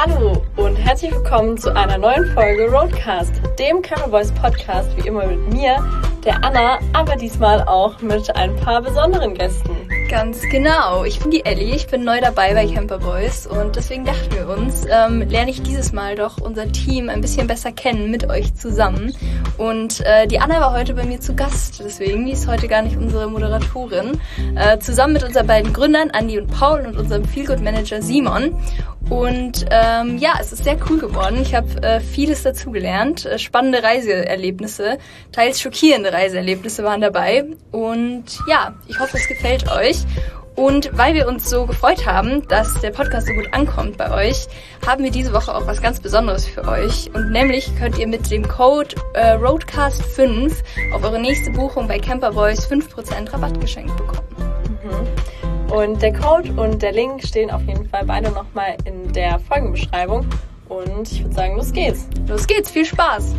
Hallo und herzlich willkommen zu einer neuen Folge Roadcast, dem Camperboys Podcast, wie immer mit mir, der Anna, aber diesmal auch mit ein paar besonderen Gästen. Ganz genau. Ich bin die Ellie, ich bin neu dabei bei Camperboys und deswegen dachten wir uns, lerne ich dieses Mal doch unser Team ein bisschen besser kennen mit euch zusammen. Und die Anna war heute bei mir zu Gast, deswegen, die ist heute gar nicht unsere Moderatorin. Zusammen mit unseren beiden Gründern, Andi und Paul, und unserem Feelgood-Manager Simon. Und ja, es ist sehr cool geworden. Ich habe vieles dazugelernt. Spannende Reiseerlebnisse, teils schockierende Reiseerlebnisse waren dabei. Und ja, ich hoffe, es gefällt euch. Und weil wir uns so gefreut haben, dass der Podcast so gut ankommt bei euch, haben wir diese Woche auch was ganz Besonderes für euch. Und nämlich könnt ihr mit dem Code ROADCAST5 auf eure nächste Buchung bei Camperboys 5% Rabatt geschenkt bekommen. Und der Code und der Link stehen auf jeden Fall beide nochmal in der Folgenbeschreibung. Und ich würde sagen, los geht's. Los geht's, viel Spaß!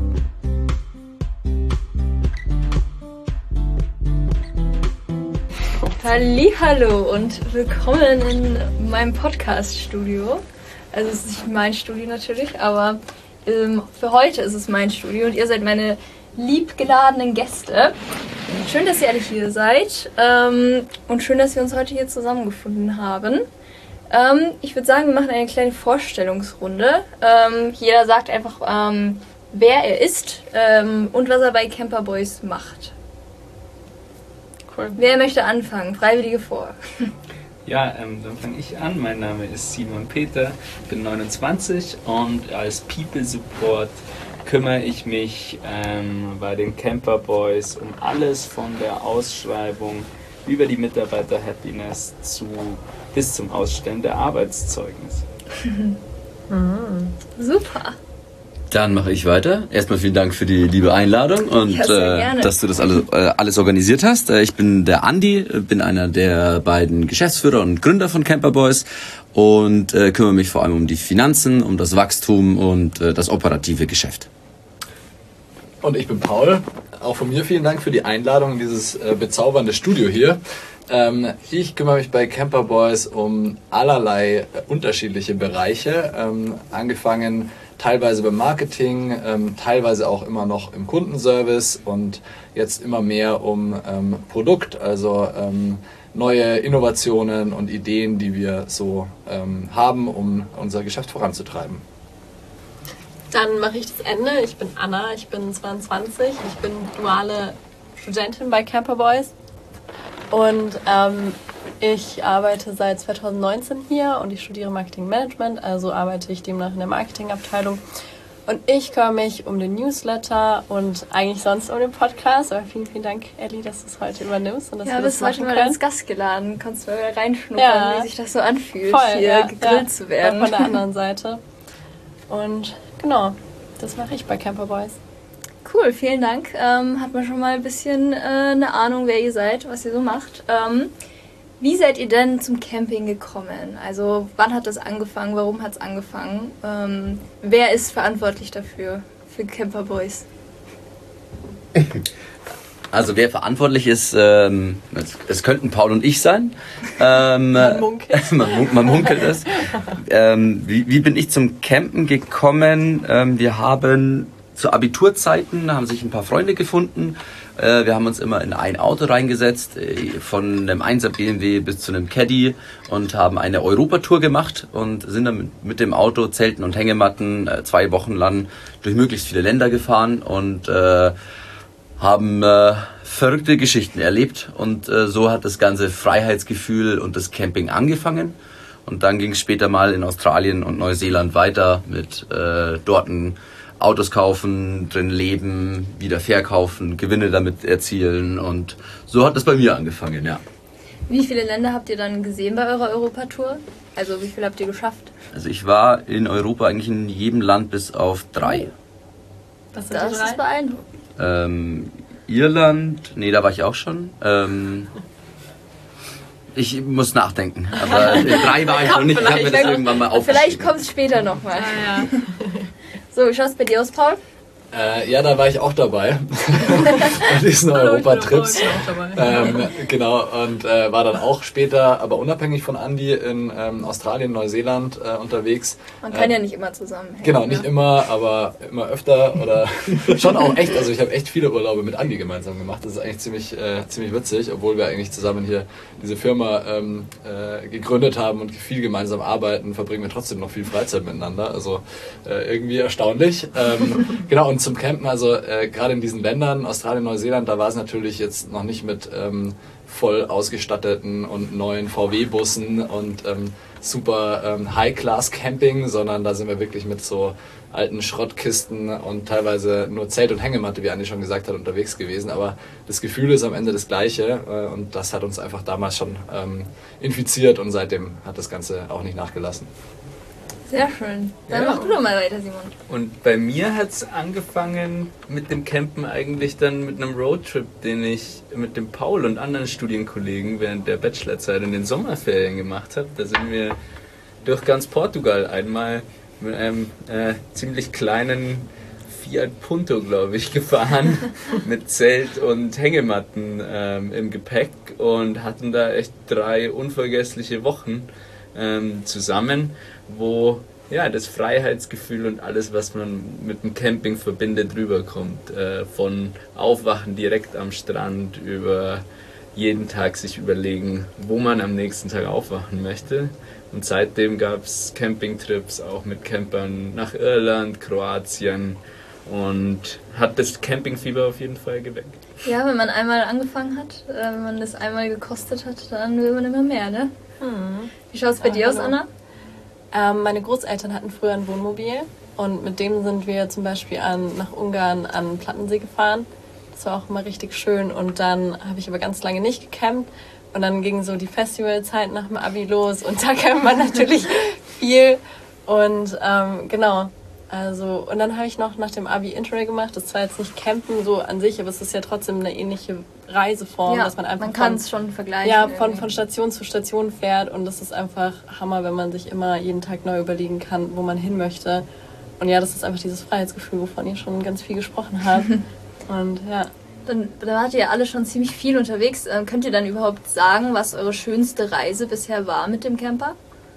Hallihallo und willkommen in meinem Podcast-Studio. Also es ist nicht mein Studio natürlich, aber für heute ist es mein Studio und ihr seid meine liebgeladenen Gäste. Schön, dass ihr alle hier seid und schön, dass wir uns heute hier zusammengefunden haben. Ich würde sagen, wir machen eine kleine Vorstellungsrunde. Jeder sagt einfach, wer er ist und was er bei Camperboys macht. Cool. Wer möchte anfangen? Freiwillige vor. Ja, dann fange ich an. Mein Name ist Simon Peter, bin 29 und als People Support kümmere ich mich bei den Camperboys um alles von der Ausschreibung über die Mitarbeiter Happiness bis zum Ausstellen der Arbeitszeugnisse. Super. Dann mache ich weiter. Erstmal vielen Dank für die liebe Einladung und ja, dass du das alles organisiert hast. Ich bin der Andi, bin einer der beiden Geschäftsführer und Gründer von Camperboys und kümmere mich vor allem um die Finanzen, um das Wachstum und das operative Geschäft. Und ich bin Paul. Auch von mir vielen Dank für die Einladung in dieses bezaubernde Studio hier. Ich kümmere mich bei Camperboys um allerlei unterschiedliche Bereiche, angefangen teilweise beim Marketing, teilweise auch immer noch im Kundenservice und jetzt immer mehr um Produkt, also neue Innovationen und Ideen, die wir so haben, um unser Geschäft voranzutreiben. Dann mache ich das Ende. Ich bin Anna, ich bin 22, ich bin duale Studentin bei Camperboys und ich arbeite seit 2019 hier und ich studiere Marketing Management, also arbeite ich demnach in der Marketingabteilung. Und ich kümmere mich um den Newsletter und eigentlich sonst um den Podcast. Aber vielen, vielen Dank, Ellie, dass du es heute übernimmst und dass wir das machen können. Ja, bist heute mal als Gast geladen. Kannst du mal reinschnuppern, wie sich das so anfühlt, voll, hier gegrillt zu werden. Von der anderen Seite. Und genau, das mache ich bei Camperboys. Cool, vielen Dank. Hat man schon mal ein bisschen eine Ahnung, wer ihr seid, was ihr so macht. Wie seid ihr denn zum Camping gekommen? Also wann hat das angefangen? Warum hat es angefangen? Wer ist verantwortlich dafür, für Camperboys? Also wer verantwortlich ist, es könnten Paul und ich sein. Man munkelt. man munkelt es. Wie bin ich zum Campen gekommen? Wir haben zu Abiturzeiten haben sich ein paar Freunde gefunden. Wir haben uns immer in ein Auto reingesetzt, von einem 1er BMW bis zu einem Caddy und haben eine Europatour gemacht und sind dann mit dem Auto, Zelten und Hängematten 2 Wochen lang durch möglichst viele Länder gefahren und haben verrückte Geschichten erlebt und so hat das ganze Freiheitsgefühl und das Camping angefangen. Und dann ging es später mal in Australien und Neuseeland weiter mit dorten Autos kaufen, drin leben, wieder verkaufen, Gewinne damit erzielen und so hat das bei mir angefangen, ja. Wie viele Länder habt ihr dann gesehen bei eurer Europatour? Also wie viel habt ihr geschafft? Also ich war in Europa eigentlich in jedem Land bis auf 3. Was sind Das die 3? ist beeindruckend. Irland, nee, da war ich auch schon. Ich muss nachdenken, aber 3 war ich noch nicht, ich habe mir das irgendwann mal aufgeschrieben. Vielleicht kommt es später nochmal. Ja. So, wie schaut es bei dir aus, Paul? Ja, da war ich auch dabei. Bei diesen Europatrips. Genau, und war dann auch später, aber unabhängig von Andi, in Australien, Neuseeland unterwegs. Man kann ja nicht immer zusammenhängen. Genau, nicht immer, aber immer öfter oder schon auch echt. Also ich habe echt viele Urlaube mit Andi gemeinsam gemacht. Das ist eigentlich ziemlich witzig, obwohl wir eigentlich zusammen hier diese Firma gegründet haben und viel gemeinsam arbeiten, verbringen wir trotzdem noch viel Freizeit miteinander. Also irgendwie erstaunlich. Genau, und zum Campen, also gerade in diesen Ländern, Australien, Neuseeland, da war es natürlich jetzt noch nicht mit voll ausgestatteten und neuen VW-Bussen und super High-Class-Camping, sondern da sind wir wirklich mit so alten Schrottkisten und teilweise nur Zelt und Hängematte, wie Andi schon gesagt hat, unterwegs gewesen. Aber das Gefühl ist am Ende das gleiche und das hat uns einfach damals schon infiziert und seitdem hat das Ganze auch nicht nachgelassen. Sehr schön. Dann mach du doch mal weiter, Simon. Und bei mir hat es angefangen mit dem Campen eigentlich dann mit einem Roadtrip, den ich mit dem Paul und anderen Studienkollegen während der Bachelorzeit in den Sommerferien gemacht habe. Da sind wir durch ganz Portugal einmal mit einem ziemlich kleinen Fiat Punto, glaube ich, gefahren mit Zelt und Hängematten im Gepäck und hatten da echt 3 unvergessliche Wochen zusammen, wo ja das Freiheitsgefühl und alles, was man mit dem Camping verbindet, rüberkommt. Von Aufwachen direkt am Strand über jeden Tag sich überlegen, wo man am nächsten Tag aufwachen möchte. Und seitdem gab es Campingtrips auch mit Campern nach Irland, Kroatien und hat das Campingfieber auf jeden Fall geweckt. Ja, wenn man einmal angefangen hat, wenn man das einmal gekostet hat, dann will man immer mehr, ne? Wie schaut es bei dir aus, Anna? Meine Großeltern hatten früher ein Wohnmobil und mit dem sind wir zum Beispiel nach Ungarn an Plattensee gefahren. Das war auch immer richtig schön und dann habe ich aber ganz lange nicht gecampt und dann ging so die Festivalzeit nach dem Abi los und da campt man natürlich viel und genau. Also, und dann habe ich noch nach dem Abi Interrail gemacht. Das war jetzt nicht Campen so an sich, aber es ist ja trotzdem eine ähnliche Reiseform, Ja, dass man einfach man kann es schon vergleichen. ja, irgendwie. von Station zu Station fährt und das ist einfach Hammer, wenn man sich immer jeden Tag neu überlegen kann, wo man hin möchte. Und ja, das ist einfach dieses Freiheitsgefühl, wovon ihr schon ganz viel gesprochen habt. Und ja. Dann wart ihr ja alle schon ziemlich viel unterwegs. Könnt ihr dann überhaupt sagen, was eure schönste Reise bisher war mit dem Camper?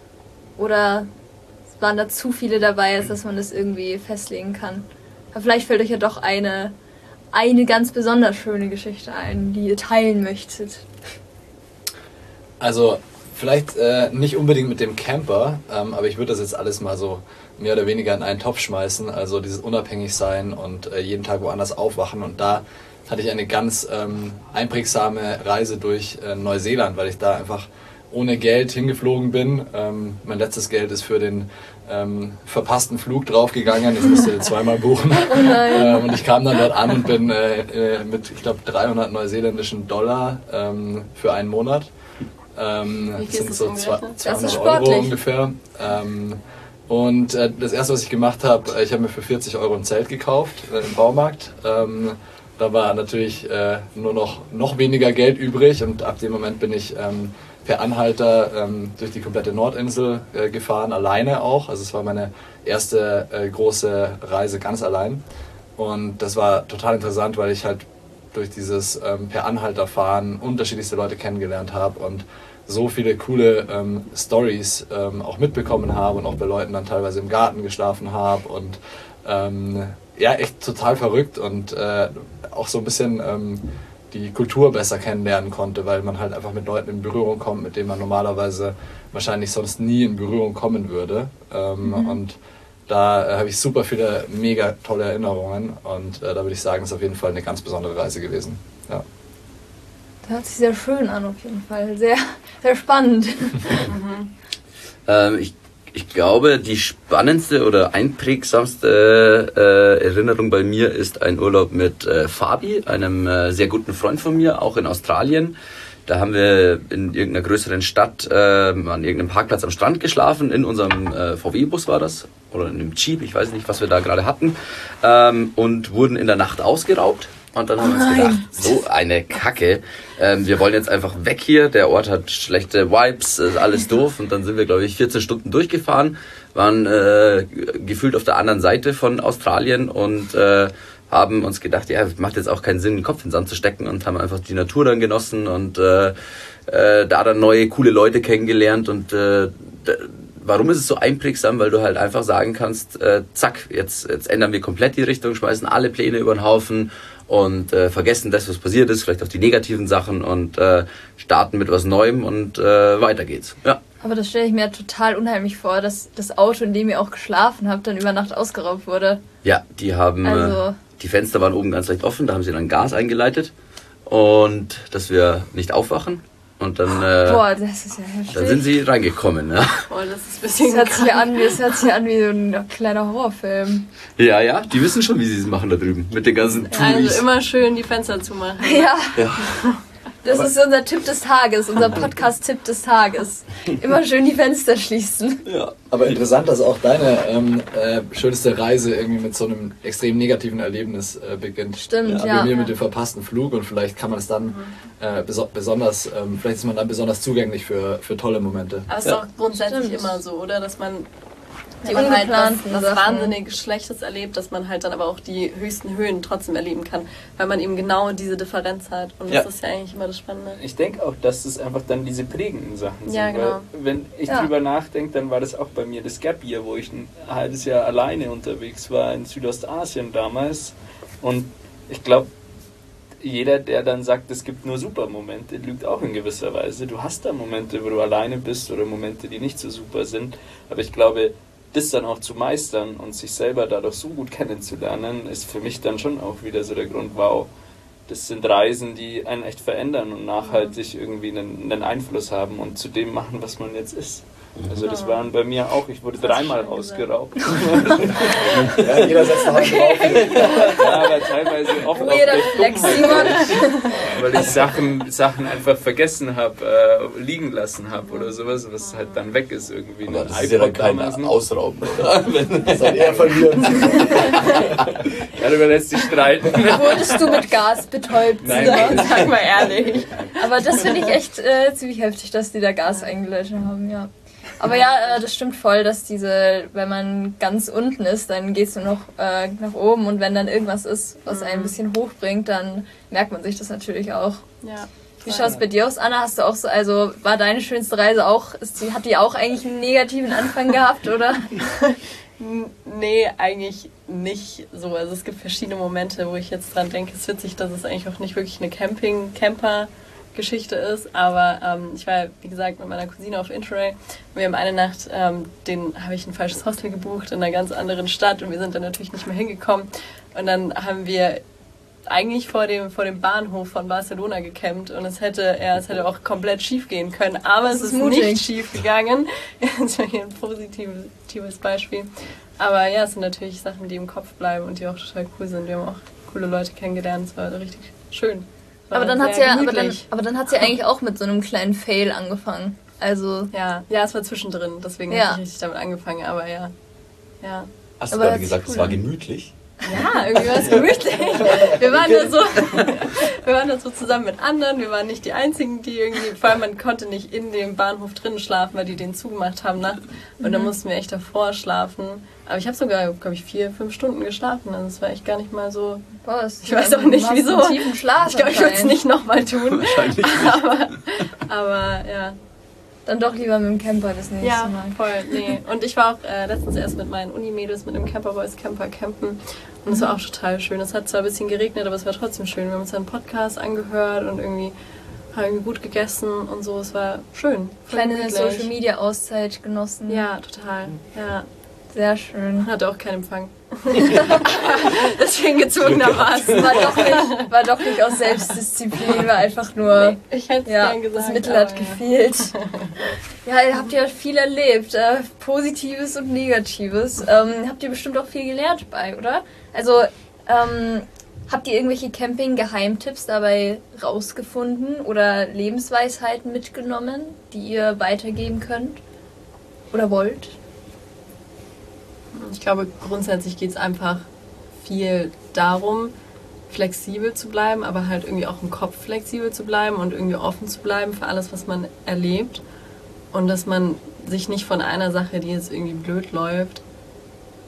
Oder waren da zu viele dabei, als dass man das irgendwie festlegen kann? Aber vielleicht fällt euch ja doch eine ganz besonders schöne Geschichte ein, die ihr teilen möchtet. Also vielleicht nicht unbedingt mit dem Camper, aber ich würde das jetzt alles mal so mehr oder weniger in einen Topf schmeißen. Also dieses Unabhängigsein und jeden Tag woanders aufwachen. Und da hatte ich eine ganz einprägsame Reise durch Neuseeland, weil ich da einfach ohne Geld hingeflogen bin. Mein letztes Geld ist für den verpassten Flug draufgegangen. Ich musste den zweimal buchen. Und ich kam dann dort an und bin mit, ich glaube, 300 neuseeländischen Dollar für einen Monat. Das sind so 200 Euro ungefähr. Und das erste, was ich gemacht habe, ich habe mir für 40 Euro ein Zelt gekauft im Baumarkt. Da war natürlich nur noch weniger Geld übrig und ab dem Moment bin ich per Anhalter durch die komplette Nordinsel gefahren, alleine auch. Also es war meine erste große Reise ganz allein. Und das war total interessant, weil ich halt durch dieses per Anhalter fahren unterschiedlichste Leute kennengelernt habe und so viele coole Stories auch mitbekommen habe und auch bei Leuten dann teilweise im Garten geschlafen habe und ja, echt total verrückt und auch so ein bisschen die Kultur besser kennenlernen konnte, weil man halt einfach mit Leuten in Berührung kommt, mit denen man normalerweise wahrscheinlich sonst nie in Berührung kommen würde. Und da habe ich super viele mega tolle Erinnerungen und da würde ich sagen, ist auf jeden Fall eine ganz besondere Reise gewesen. Ja. Das hört sich sehr schön an auf jeden Fall. Sehr, sehr spannend. Ich glaube, die spannendste oder einprägsamste Erinnerung bei mir ist ein Urlaub mit Fabi, einem sehr guten Freund von mir, auch in Australien. Da haben wir in irgendeiner größeren Stadt an irgendeinem Parkplatz am Strand geschlafen. In unserem VW-Bus war das. Oder in einem Jeep, ich weiß nicht, was wir da gerade hatten. Und wurden in der Nacht ausgeraubt. Und dann haben wir uns gedacht, so eine Kacke. Wir wollen jetzt einfach weg hier. Der Ort hat schlechte Vibes, ist alles doof. Und dann sind wir, glaube ich, 14 Stunden durchgefahren. Waren gefühlt auf der anderen Seite von Australien und haben uns gedacht, ja, macht jetzt auch keinen Sinn, den Kopf in den Sand zu stecken und haben einfach die Natur dann genossen und da dann neue, coole Leute kennengelernt und warum ist es so einprägsam? Weil du halt einfach sagen kannst, zack, jetzt ändern wir komplett die Richtung, schmeißen alle Pläne über den Haufen und vergessen das, was passiert ist, vielleicht auch die negativen Sachen und starten mit was Neuem und weiter geht's. Ja. Aber das stelle ich mir total unheimlich vor, dass das Auto, in dem ihr auch geschlafen habt, dann über Nacht ausgeraubt wurde. Ja, die haben, die Fenster waren oben ganz leicht offen, da haben sie dann Gas eingeleitet und dass wir nicht aufwachen. Und dann, boah, das ist ja heftig. Dann sind sie reingekommen. Ja. Boah, das ist ein bisschen das hört sich an wie so ein kleiner Horrorfilm. Ja, die wissen schon, wie sie es machen da drüben. Mit den ganzen Touris. Also immer schön die Fenster zumachen. Ja. Das ist unser Tipp des Tages, unser Podcast-Tipp des Tages. Immer schön die Fenster schließen. Ja, aber interessant, dass auch deine schönste Reise irgendwie mit so einem extrem negativen Erlebnis beginnt. Stimmt, Bei mir mit dem verpassten Flug und vielleicht kann man es dann besonders, vielleicht ist man dann besonders zugänglich für tolle Momente. Aber es ist auch grundsätzlich immer so, oder? Dass man die halt ungeplanten was Sachen. wahnsinnig Schlechtes erlebt, dass man halt dann aber auch die höchsten Höhen trotzdem erleben kann, weil man eben genau diese Differenz hat. Und das ist ja eigentlich immer das Spannende. Ich denke auch, dass es einfach dann diese prägenden Sachen sind. Ja, genau. Weil, wenn ich drüber nachdenke, dann war das auch bei mir das Gap Year, wo ich ein halbes Jahr alleine unterwegs war in Südostasien damals. Und ich glaube, jeder, der dann sagt, es gibt nur super Momente, lügt auch in gewisser Weise. Du hast da Momente, wo du alleine bist oder Momente, die nicht so super sind. Aber ich glaube, das dann auch zu meistern und sich selber dadurch so gut kennenzulernen, ist für mich dann schon auch wieder so der Grund, wow, das sind Reisen, die einen echt verändern und nachhaltig irgendwie einen Einfluss haben und zu dem machen, was man jetzt ist. Also das waren bei mir auch, ich wurde dreimal ausgeraubt. Ja, jeder setzt noch einen drauf. Ja, aber teilweise oft auch durch Dummheit, weil ich Sachen einfach vergessen habe, liegen lassen habe oder sowas, was halt dann weg ist irgendwie. Aber das ist ja dann kein Ausrauben, oder? Das soll eher verlieren. Darüber lässt sich streiten. Wurdest du mit Gas betäubt? Nein. Sag mal ehrlich. Aber das finde ich echt ziemlich heftig, dass die da Gas eingeleitet haben, ja. Aber ja, das stimmt voll, dass wenn man ganz unten ist, dann gehst du noch nach oben und wenn dann irgendwas ist, was einen ein bisschen hochbringt, dann merkt man sich das natürlich auch. Ja. Wie schaut es bei dir aus, Anna? Hast du auch so, also war deine schönste Reise auch, hat die auch eigentlich einen negativen Anfang gehabt, oder? Nee, eigentlich nicht so. Also es gibt verschiedene Momente, wo ich jetzt dran denke. Es ist witzig, dass es eigentlich auch nicht wirklich eine Camper-Geschichte ist, aber ich war, wie gesagt, mit meiner Cousine auf Interrail und wir haben eine Nacht, habe ich ein falsches Hostel gebucht in einer ganz anderen Stadt und wir sind dann natürlich nicht mehr hingekommen und dann haben wir eigentlich vor dem Bahnhof von Barcelona gecampt und es hätte auch komplett schief gehen können, aber es ist nicht schief gegangen. Das war hier ein positives Beispiel. Aber ja, es sind natürlich Sachen, die im Kopf bleiben und die auch total cool sind. Wir haben auch coole Leute kennengelernt, es war richtig schön. Aber dann hat's ja eigentlich auch mit so einem kleinen Fail angefangen. Also ja, es war zwischendrin, deswegen habe ich richtig damit angefangen, aber ja. Hast du gerade gesagt, es war gemütlich? Ja, irgendwie war es gemütlich. Wir waren da so zusammen mit anderen, wir waren nicht die Einzigen, die irgendwie, vor allem man konnte nicht in dem Bahnhof drinnen schlafen, weil die den zugemacht haben nachts und dann mussten wir echt davor schlafen. Aber ich habe sogar, glaube ich, 4-5 Stunden geschlafen, also es war echt gar nicht mal so... Ich weiß auch nicht wieso. Ich glaube, ich würde es nicht nochmal tun. Wahrscheinlich nicht. Aber ja. Dann doch lieber mit dem Camper das nächste Mal. Ja, voll. Nee. Und ich war auch letztens erst mit meinen Unimädels mit einem Camperboys Camper campen. Und es war auch total schön. Es hat zwar ein bisschen geregnet, aber es war trotzdem schön. Wir haben uns einen Podcast angehört und haben irgendwie gut gegessen und so. Es war schön. Kleine Social Media Auszeit genossen. Ja, total. Ja. Sehr schön. Hatte auch keinen Empfang. Deswegen gezwungenermaßen. War doch nicht aus Selbstdisziplin, war einfach nur. Nee, ich hätte es gern gesagt. Das Mittel hat gefehlt. Ja, ihr habt ja viel erlebt. Positives und Negatives. Habt ihr bestimmt auch viel gelernt bei, oder? Also, habt ihr irgendwelche Camping-Geheimtipps dabei rausgefunden oder Lebensweisheiten mitgenommen, die ihr weitergeben könnt? Oder wollt? Ich glaube, grundsätzlich geht es einfach viel darum, flexibel zu bleiben, aber halt irgendwie auch im Kopf flexibel zu bleiben und irgendwie offen zu bleiben für alles, was man erlebt. Und dass man sich nicht von einer Sache, die jetzt irgendwie blöd läuft,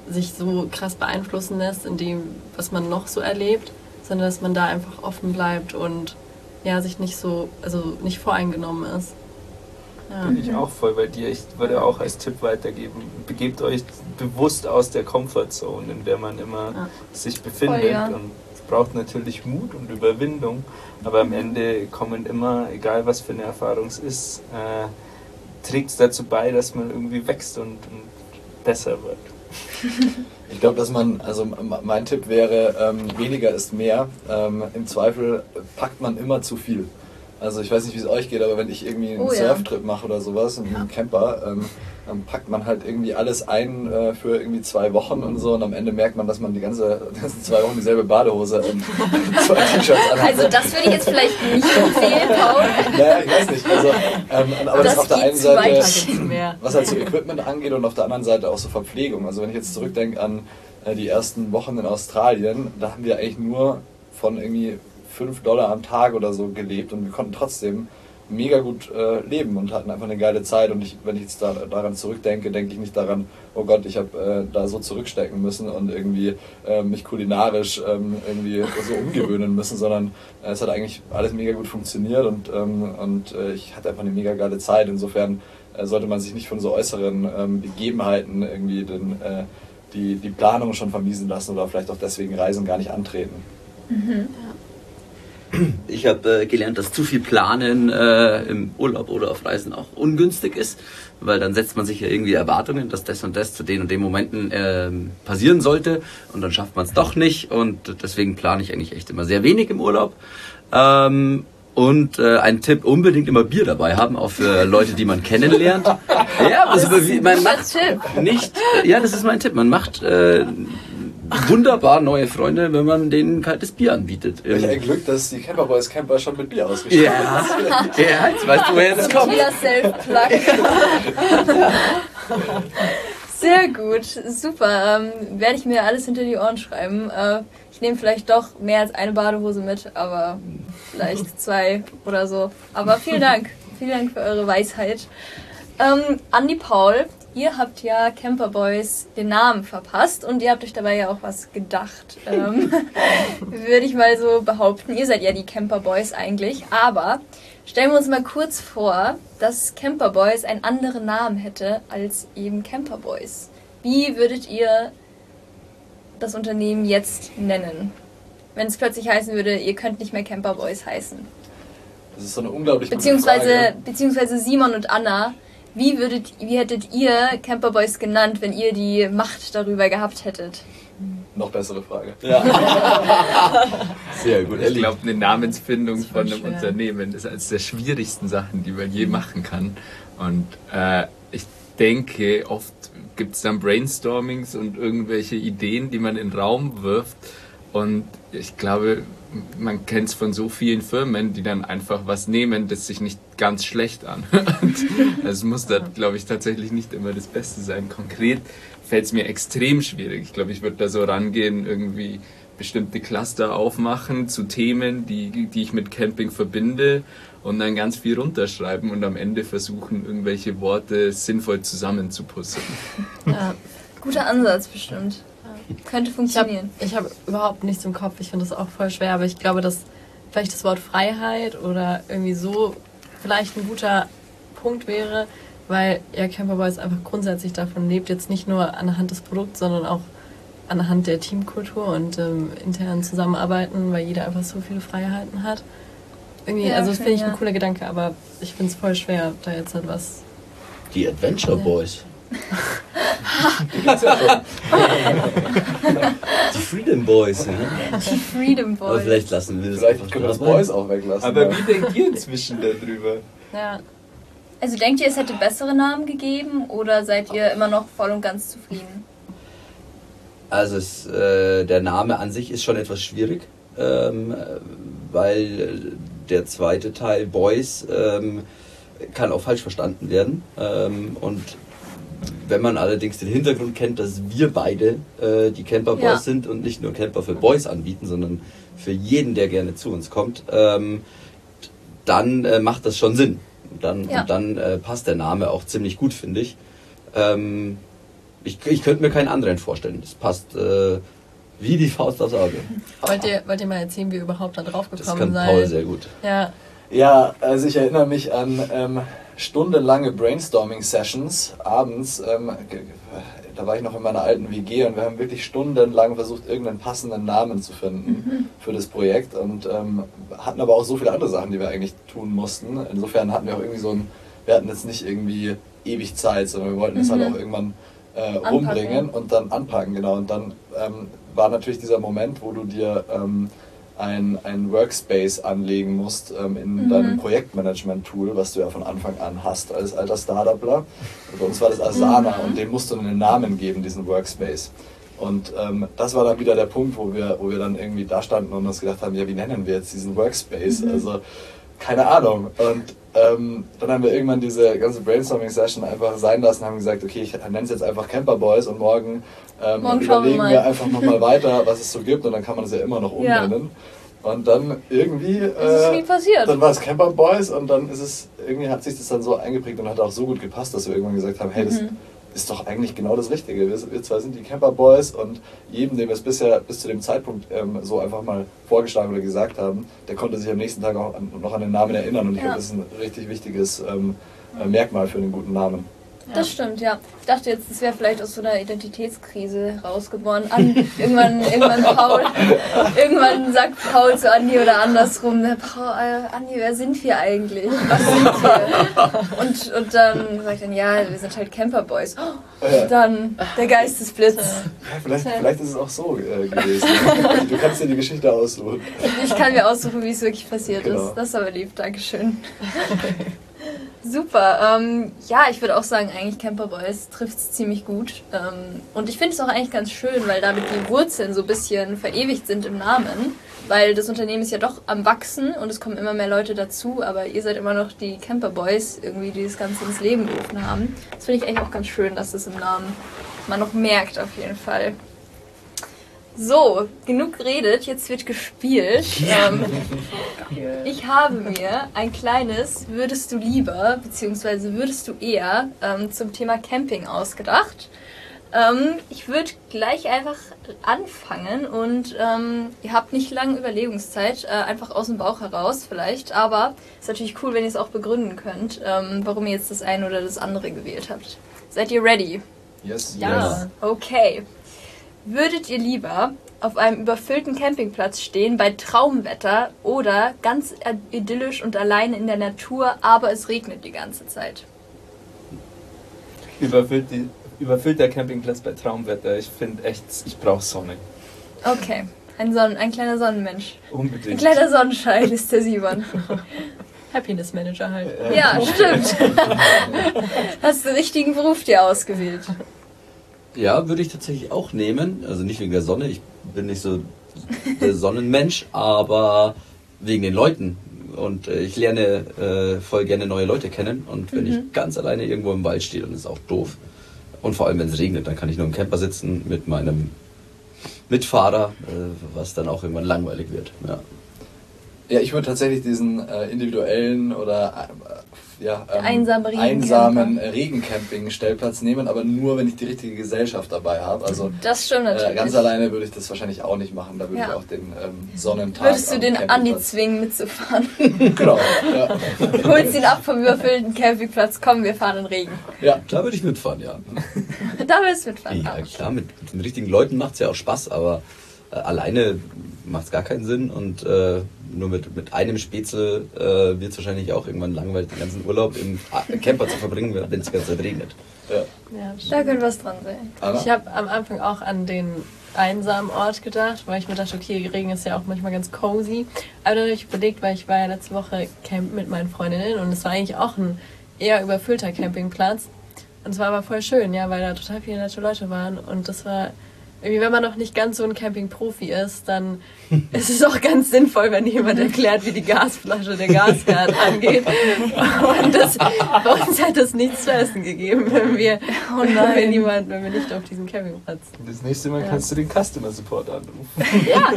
sich so krass beeinflussen lässt in dem, was man noch so erlebt, sondern dass man da einfach offen bleibt und ja, sich nicht so, also nicht voreingenommen ist. Ja. Bin ich auch voll bei dir. Ich würde auch als Tipp weitergeben, begebt euch bewusst aus der Comfortzone, in der man immer sich befindet. Voll, ja. Und es braucht natürlich Mut und Überwindung, aber am Ende kommen immer, egal was für eine Erfahrung es ist, trägt es dazu bei, dass man irgendwie wächst und besser wird. Ich glaube, dass mein Tipp wäre, weniger ist mehr. Im Zweifel packt man immer zu viel. Also ich weiß nicht, wie es euch geht, aber wenn ich irgendwie einen Surftrip mache oder sowas, einen Camper, dann packt man halt irgendwie alles ein für irgendwie 2 Wochen und so und am Ende merkt man, dass man die ganzen 2 Wochen dieselbe Badehose und 2 T-Shirts anhat. Also das würde ich jetzt vielleicht nicht empfehlen, Paul. Naja, ich weiß nicht. Also, aber das auf der einen Seite, mehr. was halt so Equipment angeht und auf der anderen Seite auch so Verpflegung. Also wenn ich jetzt zurückdenke an die ersten Wochen in Australien, da haben wir eigentlich nur von irgendwie $5 am Tag oder so gelebt und wir konnten trotzdem mega gut leben und hatten einfach eine geile Zeit und wenn ich jetzt daran zurückdenke, denke ich nicht daran, oh Gott, ich habe da so zurückstecken müssen und irgendwie mich kulinarisch irgendwie so umgewöhnen müssen, sondern es hat eigentlich alles mega gut funktioniert und ich hatte einfach eine mega geile Zeit. Insofern sollte man sich nicht von so äußeren Begebenheiten irgendwie die Planung schon vermiesen lassen oder vielleicht auch deswegen Reisen gar nicht antreten. Mhm. Ich habe gelernt, dass zu viel Planen im Urlaub oder auf Reisen auch ungünstig ist, weil dann setzt man sich ja irgendwie Erwartungen, dass das und das zu den und den Momenten passieren sollte und dann schafft man es doch nicht und deswegen plane ich eigentlich echt immer sehr wenig im Urlaub. Und ein Tipp, unbedingt immer Bier dabei haben, auch für Leute, die man kennenlernt. Ja, also man macht nicht, ja, das ist mein Tipp, man macht wunderbar neue Freunde, wenn man denen kaltes Bier anbietet. Welch ein Glück, dass die Camper Boys Camper schon mit Bier ausgestattet sind. Ja, jetzt weißt du, woher das kommt. Wieder Self-Plug. Sehr gut, super. Werde ich mir alles hinter die Ohren schreiben. Ich nehme vielleicht doch mehr als eine Badehose mit, aber vielleicht 2 oder so. Aber vielen Dank für eure Weisheit. Andi, Paul, ihr habt ja Camper Boys den Namen verpasst und ihr habt euch dabei ja auch was gedacht. Würde ich mal so behaupten. Ihr seid ja die Camper Boys eigentlich, aber stellen wir uns mal kurz vor, dass Camper Boys einen anderen Namen hätte als eben Camper Boys. Wie würdet ihr das Unternehmen jetzt nennen? Wenn es plötzlich heißen würde, ihr könnt nicht mehr Camper Boys heißen. Das ist so eine unglaublich gute Frage. Beziehungsweise Simon und Anna, wie hättet ihr Camper Boys genannt, wenn ihr die Macht darüber gehabt hättet? Noch bessere Frage. Ja. Sehr gut. Ich glaube, eine Namensfindung von einem schwer. Unternehmen ist eines der schwierigsten Sachen, die man je machen kann. Und ich denke, oft gibt es dann Brainstormings und irgendwelche Ideen, die man in den Raum wirft. Und ich glaube, man kennt es von so vielen Firmen, die dann einfach was nehmen, das sich nicht ganz schlecht anhört. Es muss da, glaube ich, tatsächlich nicht immer das Beste sein. Konkret fällt es mir extrem schwierig. Ich glaube, ich würde da so rangehen, irgendwie bestimmte Cluster aufmachen zu Themen, die ich mit Camping verbinde und dann ganz viel runterschreiben und am Ende versuchen, irgendwelche Worte sinnvoll zusammenzupuzzeln. Ja. Guter Ansatz bestimmt. Könnte funktionieren. Ich hab überhaupt nichts im Kopf. Ich finde das auch voll schwer, aber ich glaube, dass vielleicht das Wort Freiheit oder irgendwie so vielleicht ein guter Punkt wäre, weil ja Camper Boys einfach grundsätzlich davon lebt, jetzt nicht nur anhand des Produkts, sondern auch anhand der Teamkultur und internen Zusammenarbeiten, weil jeder einfach so viele Freiheiten hat. Irgendwie, Ja, also das finde ich ja. ein cooler Gedanke, aber ich finde es voll schwer, da jetzt halt was... Die Adventure Boys. Die Freedom Boys. Ja? Die Freedom Aber Boys. vielleicht lassen wir das Vielleicht einfach können wir das dabei. Boys auch weglassen. Aber wie denkt ihr inzwischen darüber? Ja, Also denkt ihr, es hätte bessere Namen gegeben oder seid ihr immer noch voll und ganz zufrieden? Also der Name an sich ist schon etwas schwierig, weil der zweite Teil Boys kann auch falsch verstanden werden. Und wenn man allerdings den Hintergrund kennt, dass wir beide die Camper Boys Ja. sind und nicht nur Camper für Boys anbieten, sondern für jeden, der gerne zu uns kommt, dann macht das schon Sinn. Und dann passt der Name auch ziemlich gut, finde ich. Ich könnte mir keinen anderen vorstellen. Das passt wie die Faust aufs Auge. Wollt ihr mal erzählen, wie ihr überhaupt da drauf gekommen seid? Das kann Paul sehr gut. Ja. Ja, also ich erinnere mich an stundenlange Brainstorming-Sessions abends. Da war ich noch in meiner alten WG und wir haben wirklich stundenlang versucht, irgendeinen passenden Namen zu finden für das Projekt und hatten aber auch so viele andere Sachen, die wir eigentlich tun mussten. Insofern hatten wir auch irgendwie wir hatten jetzt nicht irgendwie ewig Zeit, sondern wir wollten es halt auch irgendwann rumbringen und dann anpacken, genau. Und dann war natürlich dieser Moment, wo du dir ein Workspace anlegen musst in deinem Projektmanagement-Tool, was du ja von Anfang an hast als alter Startupler. Bei uns war das Asana und dem musst du einen Namen geben, diesen Workspace. Und das war dann wieder der Punkt, wo wir dann irgendwie da standen und uns gedacht haben, ja, wie nennen wir jetzt diesen Workspace? Also keine Ahnung. Und dann haben wir irgendwann diese ganze Brainstorming-Session einfach sein lassen, haben gesagt, okay, ich nenne es jetzt einfach Camper Boys und morgen überlegen wir einfach nochmal weiter, was es so gibt und dann kann man es ja immer noch umbenennen. Und dann irgendwie ist nie passiert. Dann war es Camper Boys und dann irgendwie hat sich das dann so eingeprägt und hat auch so gut gepasst, dass wir irgendwann gesagt haben, hey, das ist doch eigentlich genau das Richtige. Wir zwei sind die Camper Boys und jedem, dem wir es bisher bis zu dem Zeitpunkt so einfach mal vorgeschlagen oder gesagt haben, der konnte sich am nächsten Tag auch noch an den Namen erinnern und ich glaube, das ist ein richtig wichtiges Merkmal für einen guten Namen. Das stimmt, ja. Ich dachte jetzt, das wäre vielleicht aus so einer Identitätskrise rausgeboren. Irgendwann Paul, irgendwann sagt Paul zu Andi oder andersrum, Andi, wer sind wir eigentlich? Was sind wir? Und dann sagt er, ja, wir sind halt Camper Boys. Und dann der Geistesblitz. Ja, vielleicht ist es auch so gewesen. Du kannst dir die Geschichte aussuchen. Ich kann mir aussuchen, wie es wirklich passiert Genau. ist. Das ist aber lieb, Dankeschön. Super. Ja, ich würde auch sagen, eigentlich Camper Boys trifft es ziemlich gut. Und ich finde es auch eigentlich ganz schön, weil damit die Wurzeln so ein bisschen verewigt sind im Namen. Weil das Unternehmen ist ja doch am Wachsen und es kommen immer mehr Leute dazu, aber ihr seid immer noch die Camper Boys, irgendwie, die das Ganze ins Leben gerufen haben. Das finde ich eigentlich auch ganz schön, dass das im Namen man noch merkt auf jeden Fall. So, genug geredet, jetzt wird gespielt. Ich habe mir ein kleines Würdest du lieber, beziehungsweise würdest du eher zum Thema Camping ausgedacht. Ich würde gleich einfach anfangen und ihr habt nicht lange Überlegungszeit, einfach aus dem Bauch heraus vielleicht, aber es ist natürlich cool, wenn ihr es auch begründen könnt, warum ihr jetzt das eine oder das andere gewählt habt. Seid ihr ready? Yes. Ja. Okay. Würdet ihr lieber auf einem überfüllten Campingplatz stehen bei Traumwetter oder ganz idyllisch und alleine in der Natur, aber es regnet die ganze Zeit? Überfüllter Campingplatz bei Traumwetter. Ich finde echt, ich brauche Sonne. Okay, ein kleiner Sonnenmensch. Unbedingt. Ein kleiner Sonnenschein ist der Simon. Happiness Manager halt. Ja, stimmt. Hast den richtigen Beruf dir ausgewählt. Ja, würde ich tatsächlich auch nehmen. Also nicht wegen der Sonne, ich bin nicht so der Sonnenmensch, aber wegen den Leuten. Und ich lerne voll gerne neue Leute kennen. Und wenn ich ganz alleine irgendwo im Wald stehe, dann ist es auch doof. Und vor allem, wenn es regnet, dann kann ich nur im Camper sitzen mit meinem Mitfahrer, was dann auch irgendwann langweilig wird. Ja. Ja, ich würde tatsächlich diesen individuellen oder einsamen Regencamping-Stellplatz nehmen, aber nur, wenn ich die richtige Gesellschaft dabei habe. Also das stimmt natürlich. ganz alleine würde ich das wahrscheinlich auch nicht machen. Da würde ich auch den Sonnentag. Würdest du den Andi zwingen mitzufahren? Genau. Ja. Holst ihn ab vom überfüllten Campingplatz, komm, wir fahren in Regen. Ja, Da würde ich mitfahren, ja. Da willst du mitfahren. Ja, klar, mit den richtigen Leuten macht es ja auch Spaß, aber alleine macht es gar keinen Sinn und nur mit einem Spätzle wird es wahrscheinlich auch irgendwann langweilig, den ganzen Urlaub im Camper zu verbringen, wenn es die ganze Zeit regnet. ja. Ja, Da könnte was dran sein. Aber ich habe am Anfang auch an den einsamen Ort gedacht, weil ich mir dachte, okay, Regen ist ja auch manchmal ganz cozy. Aber dann habe ich überlegt, weil ich war ja letzte Woche campen mit meinen Freundinnen und es war eigentlich auch ein eher überfüllter Campingplatz. Und es war aber voll schön, ja, weil da total viele nette Leute waren und das war irgendwie, wenn man noch nicht ganz so ein Camping-Profi ist, dann ist es auch ganz sinnvoll, wenn jemand erklärt, wie die Gasflasche, der Gasherd angeht. Und bei uns hat es nichts zu essen gegeben, wenn wir nicht auf diesem Campingplatz. Das nächste Mal kannst du den Customer Support anrufen. Ja,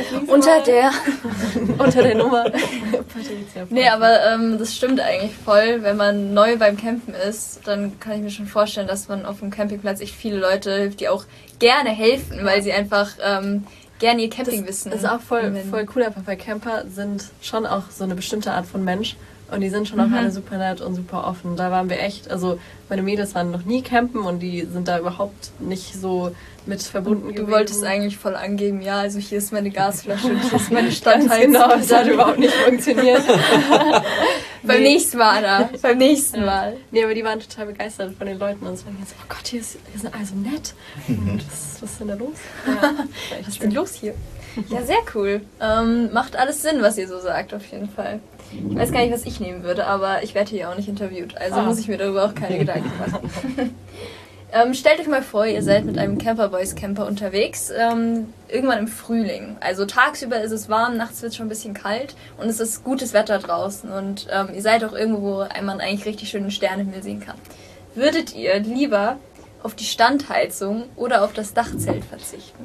unter der Nummer. Nee, aber das stimmt eigentlich voll. Wenn man neu beim Campen ist, dann kann ich mir schon vorstellen, dass man auf dem Campingplatz echt viele Leute hilft, die auch gerne helfen, weil sie einfach gerne ihr Campingwissen. Das ist auch voll cool, einfach, weil Camper sind schon auch so eine bestimmte Art von Mensch und die sind schon auch alle super nett und super offen. Da waren wir echt, also meine Mädels waren noch nie campen und die sind da überhaupt nicht so mit verbunden gewesen. Du wolltest eigentlich voll angeben, ja, also hier ist meine Gasflasche und hier ist meine Standheizung. Genau, das hat überhaupt nicht funktioniert. Beim nächsten Mal, Anna. Beim nächsten Mal. Nee, aber die waren total begeistert von den Leuten und es waren jetzt, oh Gott, hier sind alle so nett. Und was ist denn da los? Ja, was ist denn los hier? Ja, sehr cool. Macht alles Sinn, was ihr so sagt, auf jeden Fall. Ich weiß gar nicht, was ich nehmen würde, aber ich werde hier auch nicht interviewt, also muss ich mir darüber auch keine Gedanken machen. Stellt euch mal vor, ihr seid mit einem Camperboys Camper unterwegs, irgendwann im Frühling. Also tagsüber ist es warm, nachts wird es schon ein bisschen kalt und es ist gutes Wetter draußen und ihr seid auch irgendwo, wo man eigentlich richtig schön den Sternenhimmel sehen kann. Würdet ihr lieber auf die Standheizung oder auf das Dachzelt verzichten?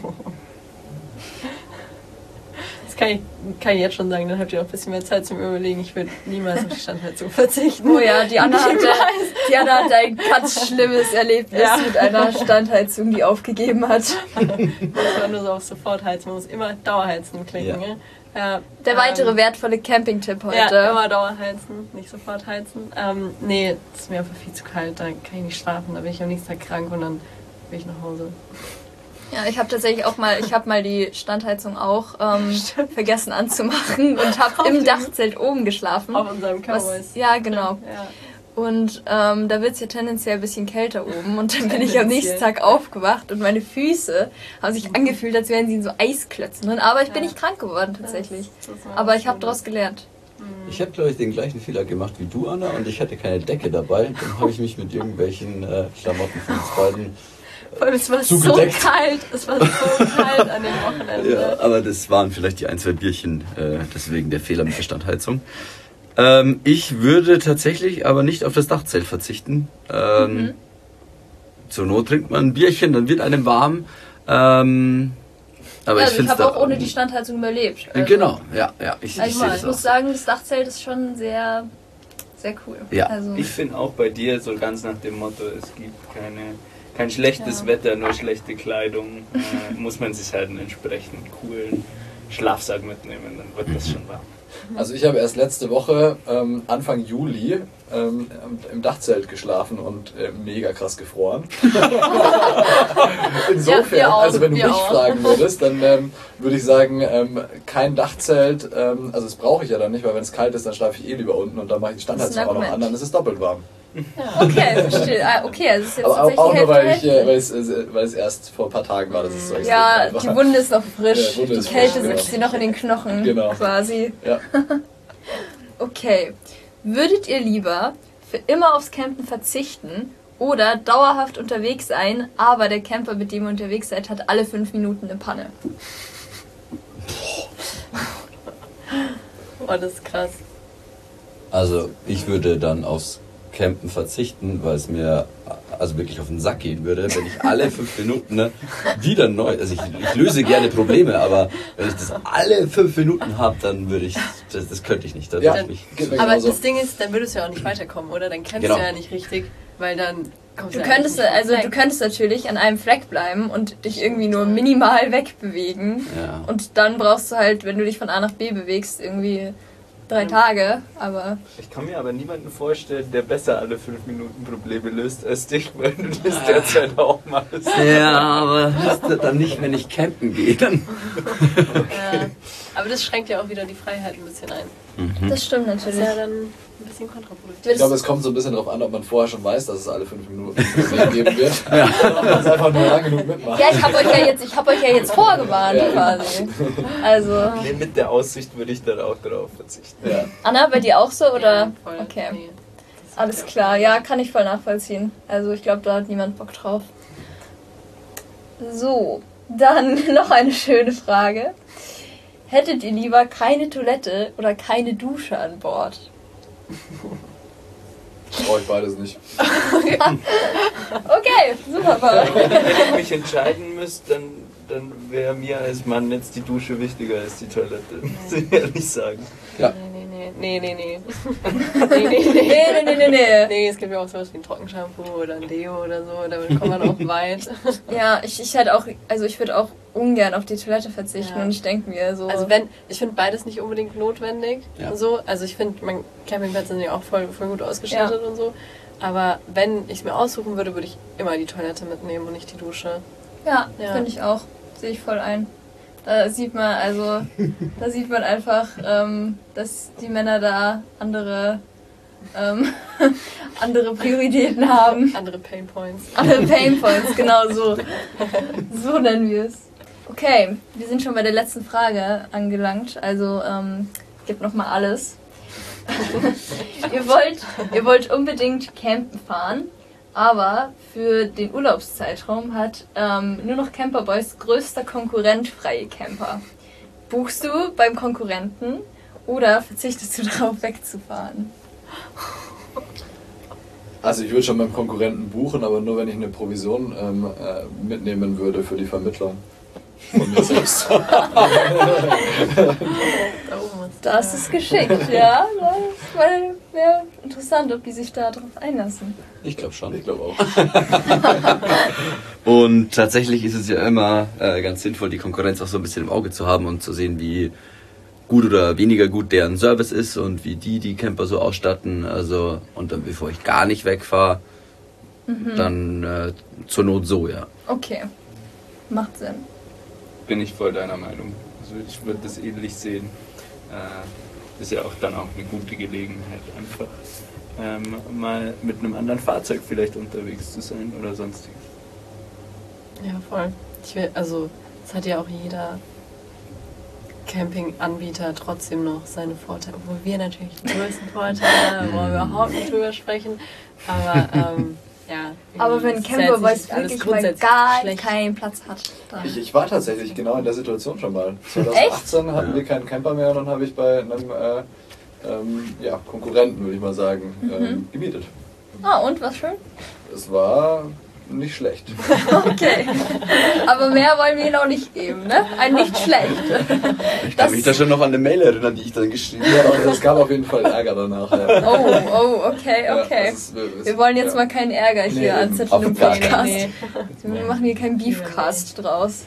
Das kann ich jetzt schon sagen, dann habt ihr auch ein bisschen mehr Zeit zum Überlegen. Ich würde niemals auf die Standheizung verzichten. Oh ja, die Anna hat ein ganz schlimmes Erlebnis mit einer Standheizung, die aufgegeben hat. Das war nur so auf Sofortheizen. Man muss immer Dauerheizen klicken. Ja. Ja, der weitere wertvolle Camping-Tipp heute. Ja, immer Dauerheizen, nicht sofort heizen. Nee, es ist mir einfach viel zu kalt, da kann ich nicht schlafen. Da bin ich am nächsten Tag krank und dann will ich nach Hause. Ja, ich habe tatsächlich auch mal die Standheizung auch vergessen anzumachen und habe im Dachzelt oben geschlafen. Auf unserem Cowboys. Ja, genau. Ja. Und da wird es ja tendenziell ein bisschen kälter oben und dann bin ich am nächsten Tag aufgewacht und meine Füße haben sich angefühlt, als wären sie in so Eisklötzen drin. Aber ich bin nicht krank geworden tatsächlich. Aber ich habe daraus gelernt. Ich habe, glaube ich, den gleichen Fehler gemacht wie du, Anna, und ich hatte keine Decke dabei. Dann habe ich mich mit irgendwelchen Klamotten von uns beiden es war zugedeckt. So kalt, es war so kalt an dem Wochenende. Ja, aber das waren vielleicht die 1-2 Bierchen, deswegen der Fehler mit der Standheizung. Ich würde tatsächlich aber nicht auf das Dachzelt verzichten. Zur Not trinkt man ein Bierchen, dann wird einem warm. Aber also ich habe auch ohne die Standheizung überlebt. Also, genau, ja. Ich muss sagen, das Dachzelt ist schon sehr, sehr cool. Ja. Also ich finde auch bei dir so ganz nach dem Motto, es gibt kein schlechtes Wetter, nur schlechte Kleidung. Muss man sich halt einen entsprechend coolen Schlafsack mitnehmen, dann wird das schon warm. Also ich habe erst letzte Woche, Anfang Juli, im Dachzelt geschlafen und mega krass gefroren. Insofern, ja, also wenn du mich fragen würdest, dann würde ich sagen, kein Dachzelt, also das brauche ich ja dann nicht, weil wenn es kalt ist, dann schlafe ich lieber unten und dann mache ich die Standheizung auch noch an, dann ist es doppelt warm. Ja. Okay, verstehe. Okay, also ist jetzt aber tatsächlich auch nur, Hälfte. weil es erst vor ein paar Tagen war, das ist so extrem ja, einfach. die Wunde ist noch frisch, Ja, die Kälte sitzt dir noch in den Knochen quasi. Ja. Okay, würdet ihr lieber für immer aufs Campen verzichten oder dauerhaft unterwegs sein, aber der Camper, mit dem ihr unterwegs seid, hat alle 5 Minuten eine Panne? Oh, das ist krass. Also ich würde dann aufs Campen verzichten, weil es mir also wirklich auf den Sack gehen würde, wenn ich alle 5 Minuten wieder neu, also ich löse gerne Probleme, aber wenn ich das alle 5 Minuten habe, dann würde ich, das könnte ich nicht. Dann aber das Ding ist, dann würdest du ja auch nicht weiterkommen, oder? Dann kennst du ja nicht richtig, weil dann kommst du könntest du könntest natürlich an einem Fleck bleiben und dich irgendwie nur minimal wegbewegen und dann brauchst du halt, wenn du dich von A nach B bewegst, irgendwie 3 Tage, aber... Ich kann mir aber niemanden vorstellen, der besser alle 5 Minuten Probleme löst als dich, weil du das derzeit auch machst. Ja, aber dann nicht, wenn ich campen gehe. Dann. Ja, aber das schränkt ja auch wieder die Freiheit ein bisschen ein. Das stimmt natürlich. Das ist ja dann ein bisschen kontraproduktiv. Ich glaube, es kommt so ein bisschen darauf an, ob man vorher schon weiß, dass es alle 5 Minuten geben wird. Oder ob man es einfach nur lang genug mitmacht. Ja, ich hab euch ja jetzt vorgewarnt quasi. Also... Nee, mit der Aussicht würde ich dann auch darauf verzichten. Ja. Anna, bei dir auch so, oder? Ja, voll. Okay. Nee, alles klar, ja, kann ich voll nachvollziehen. Also ich glaube, da hat niemand Bock drauf. So, dann noch eine schöne Frage. Hättet ihr lieber keine Toilette oder keine Dusche an Bord? Brauche ich beides nicht. Okay, super, Paul. Wenn ich mich entscheiden müsste, dann wäre mir als Mann jetzt die Dusche wichtiger als die Toilette, muss ich ehrlich sagen. Ja. Nee. Nee. Nee, es gibt ja auch sowas wie ein Trockenshampoo oder ein Deo oder so, damit kommt man auch weit. Ja, ich hätte auch, also ich würde auch ungern auf die Toilette verzichten Ja. und ich denke mir so... Also ich finde beides nicht unbedingt notwendig. Ja. So. Also ich finde, Campingplätze sind ja auch voll gut ausgestattet und so. Aber wenn ich es mir aussuchen würde, würde ich immer die Toilette mitnehmen und nicht die Dusche. Ja, Ja. finde ich auch. Sehe ich voll ein. Da sieht man einfach, dass die Männer da andere Prioritäten haben. Andere Pain Points. Andere Pain Points, genau so. So nennen wir es. Okay, wir sind schon bei der letzten Frage angelangt. Also, gebt nochmal alles. ihr wollt unbedingt campen fahren, aber für den Urlaubszeitraum hat nur noch Camperboys größter Konkurrent freie Camper. Buchst du beim Konkurrenten oder verzichtest du darauf wegzufahren? Also ich würde schon beim Konkurrenten buchen, aber nur wenn ich eine Provision mitnehmen würde für die Vermittlung. Von mir selbst. Das ist geschickt, ja. Weil wäre interessant, ob die sich da drauf einlassen. Ich glaube schon. Ich glaube auch. Und tatsächlich ist es ja immer ganz sinnvoll, die Konkurrenz auch so ein bisschen im Auge zu haben und zu sehen, wie gut oder weniger gut deren Service ist und wie die Camper so ausstatten. Also, und dann bevor ich gar nicht wegfahre, dann zur Not so, ja. Okay, macht Sinn. Bin ich voll deiner Meinung. Also ich würde das ähnlich sehen. Ist ja auch dann auch eine gute Gelegenheit, einfach mal mit einem anderen Fahrzeug vielleicht unterwegs zu sein oder sonstiges. Ja, voll. Es hat ja auch jeder Campinganbieter trotzdem noch seine Vorteile, obwohl wir natürlich die größten Vorteile haben, wollen wir überhaupt nicht drüber sprechen. Aber ja. Aber wenn Camperboys wirklich mal gar keinen Platz hat, dann... Ich war tatsächlich genau in der Situation schon mal. 2018 hatten wir keinen Camper mehr und dann habe ich bei einem Konkurrenten, würde ich mal sagen, gemietet. Ah, und was schön? Es war nicht schlecht. Okay. Aber mehr wollen wir ihnen auch nicht geben, ne? Ein nicht schlecht. Ich kann mich da schon noch an eine Mail erinnern, die ich dann geschrieben habe. Ja, es gab auf jeden Fall Ärger danach. Ja. Oh, okay. Ja, das ist, Wir wollen jetzt mal keinen Ärger hier Nee, anzetteln auf im gar keinen Podcast. Nee. Wir machen hier keinen Beefcast draus.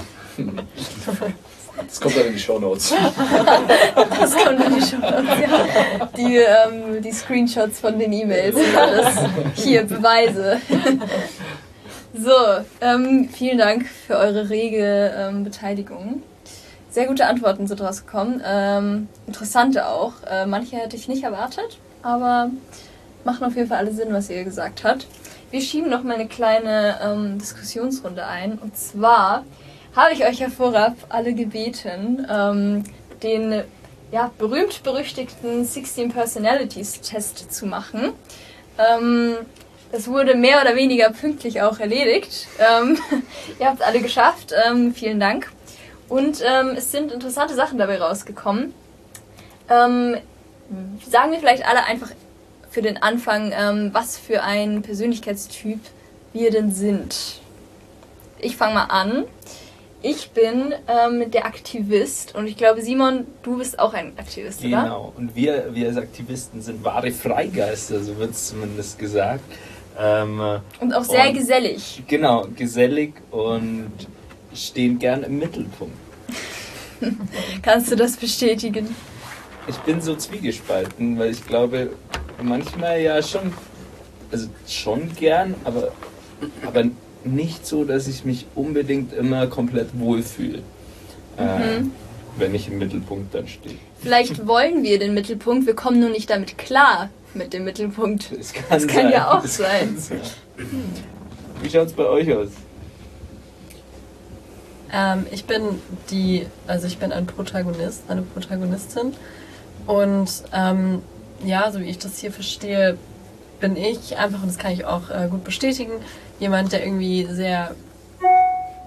Das kommt dann in die Shownotes. Das kommt in die Show. Ja. Die Screenshots von den E-Mails und alles. Hier, Beweise. So, vielen Dank für eure rege Beteiligung. Sehr gute Antworten sind rausgekommen. Interessante auch. Manche hätte ich nicht erwartet, aber machen auf jeden Fall alle Sinn, was ihr gesagt habt. Wir schieben noch mal eine kleine Diskussionsrunde ein. Und zwar habe ich euch ja vorab alle gebeten, den berühmt-berüchtigten 16 Personalities Test zu machen. Das wurde mehr oder weniger pünktlich auch erledigt. Ihr habt es alle geschafft. Vielen Dank. Und es sind interessante Sachen dabei rausgekommen. Sagen wir vielleicht alle einfach für den Anfang, was für ein Persönlichkeitstyp wir denn sind. Ich fange mal an. Ich bin der Aktivist und ich glaube, Simon, du bist auch ein Aktivist, oder? Genau, und wir als Aktivisten sind wahre Freigeister, so wird es zumindest gesagt. Und auch sehr gesellig. Genau, gesellig und stehen gern im Mittelpunkt. Kannst du das bestätigen? Ich bin so zwiegespalten, weil ich glaube, manchmal ja schon gern, aber nicht so, dass ich mich unbedingt immer komplett wohlfühle, wenn ich im Mittelpunkt dann stehe. Vielleicht wollen wir den Mittelpunkt, wir kommen nur nicht damit klar mit dem Mittelpunkt. Das kann ja auch sein. Wie schaut es bei euch aus? Ich bin ein Protagonist, eine Protagonistin. Und so wie ich das hier verstehe, bin ich einfach, und das kann ich auch gut bestätigen, jemand, der irgendwie sehr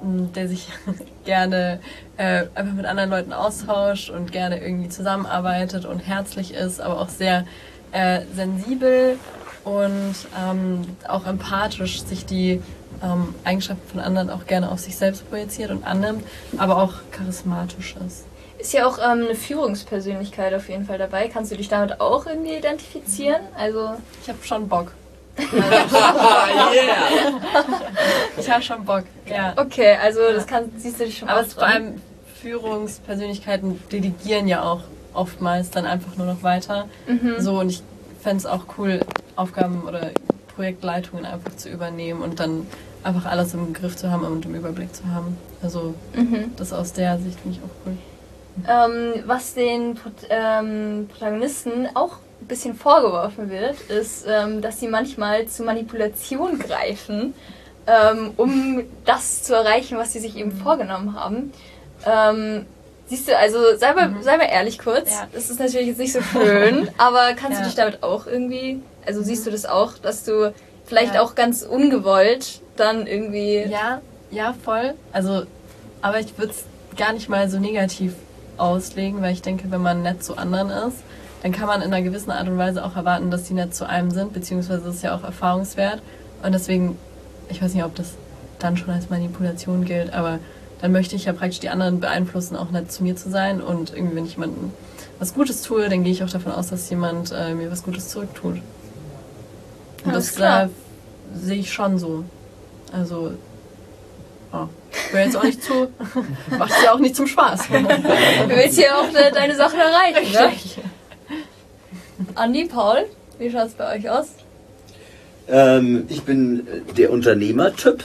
der sich gerne einfach mit anderen Leuten austauscht und gerne irgendwie zusammenarbeitet und herzlich ist, aber auch sehr sensibel und auch empathisch sich die Eigenschaften von anderen auch gerne auf sich selbst projiziert und annimmt, aber auch charismatisch ist. Ist ja auch eine Führungspersönlichkeit auf jeden Fall dabei. Kannst du dich damit auch irgendwie identifizieren? Also Ich habe schon Bock. Yeah! Ich habe schon Bock, ja. okay, also siehst du dich schon Aber auch es vor allem Führungspersönlichkeiten delegieren ja auch oftmals dann einfach nur noch weiter. So, und ich fände es auch cool, Aufgaben oder Projektleitungen einfach zu übernehmen und dann einfach alles im Griff zu haben und im Überblick zu haben. Also das aus der Sicht finde ich auch cool. Was den Protagonisten auch ein bisschen vorgeworfen wird, ist, dass sie manchmal zu Manipulation greifen, um das zu erreichen, was sie sich eben vorgenommen haben. Siehst du, also sei mal ehrlich kurz, Ja. das ist natürlich jetzt nicht so schön, aber kannst du Ja. dich damit auch irgendwie, also siehst du das auch, dass du vielleicht auch ganz ungewollt dann irgendwie... Ja, voll. Also, aber ich würde es gar nicht mal so negativ auslegen, weil ich denke, wenn man nett zu anderen ist, dann kann man in einer gewissen Art und Weise auch erwarten, dass die nett zu einem sind, beziehungsweise das ist ja auch erfahrungswert. Und deswegen, ich weiß nicht, ob das dann schon als Manipulation gilt, aber dann möchte ich ja praktisch die anderen beeinflussen, auch nett zu mir zu sein. Und irgendwie, wenn ich jemandem was Gutes tue, dann gehe ich auch davon aus, dass jemand mir was Gutes zurücktut. Und Alles das klar. sehe ich schon so. Also, ich will jetzt auch nicht zu, macht es ja auch nicht zum Spaß. Du willst ja auch deine Sachen erreichen, ne? Andi, Paul, wie schaut es bei euch aus? Ich bin der Unternehmertyp.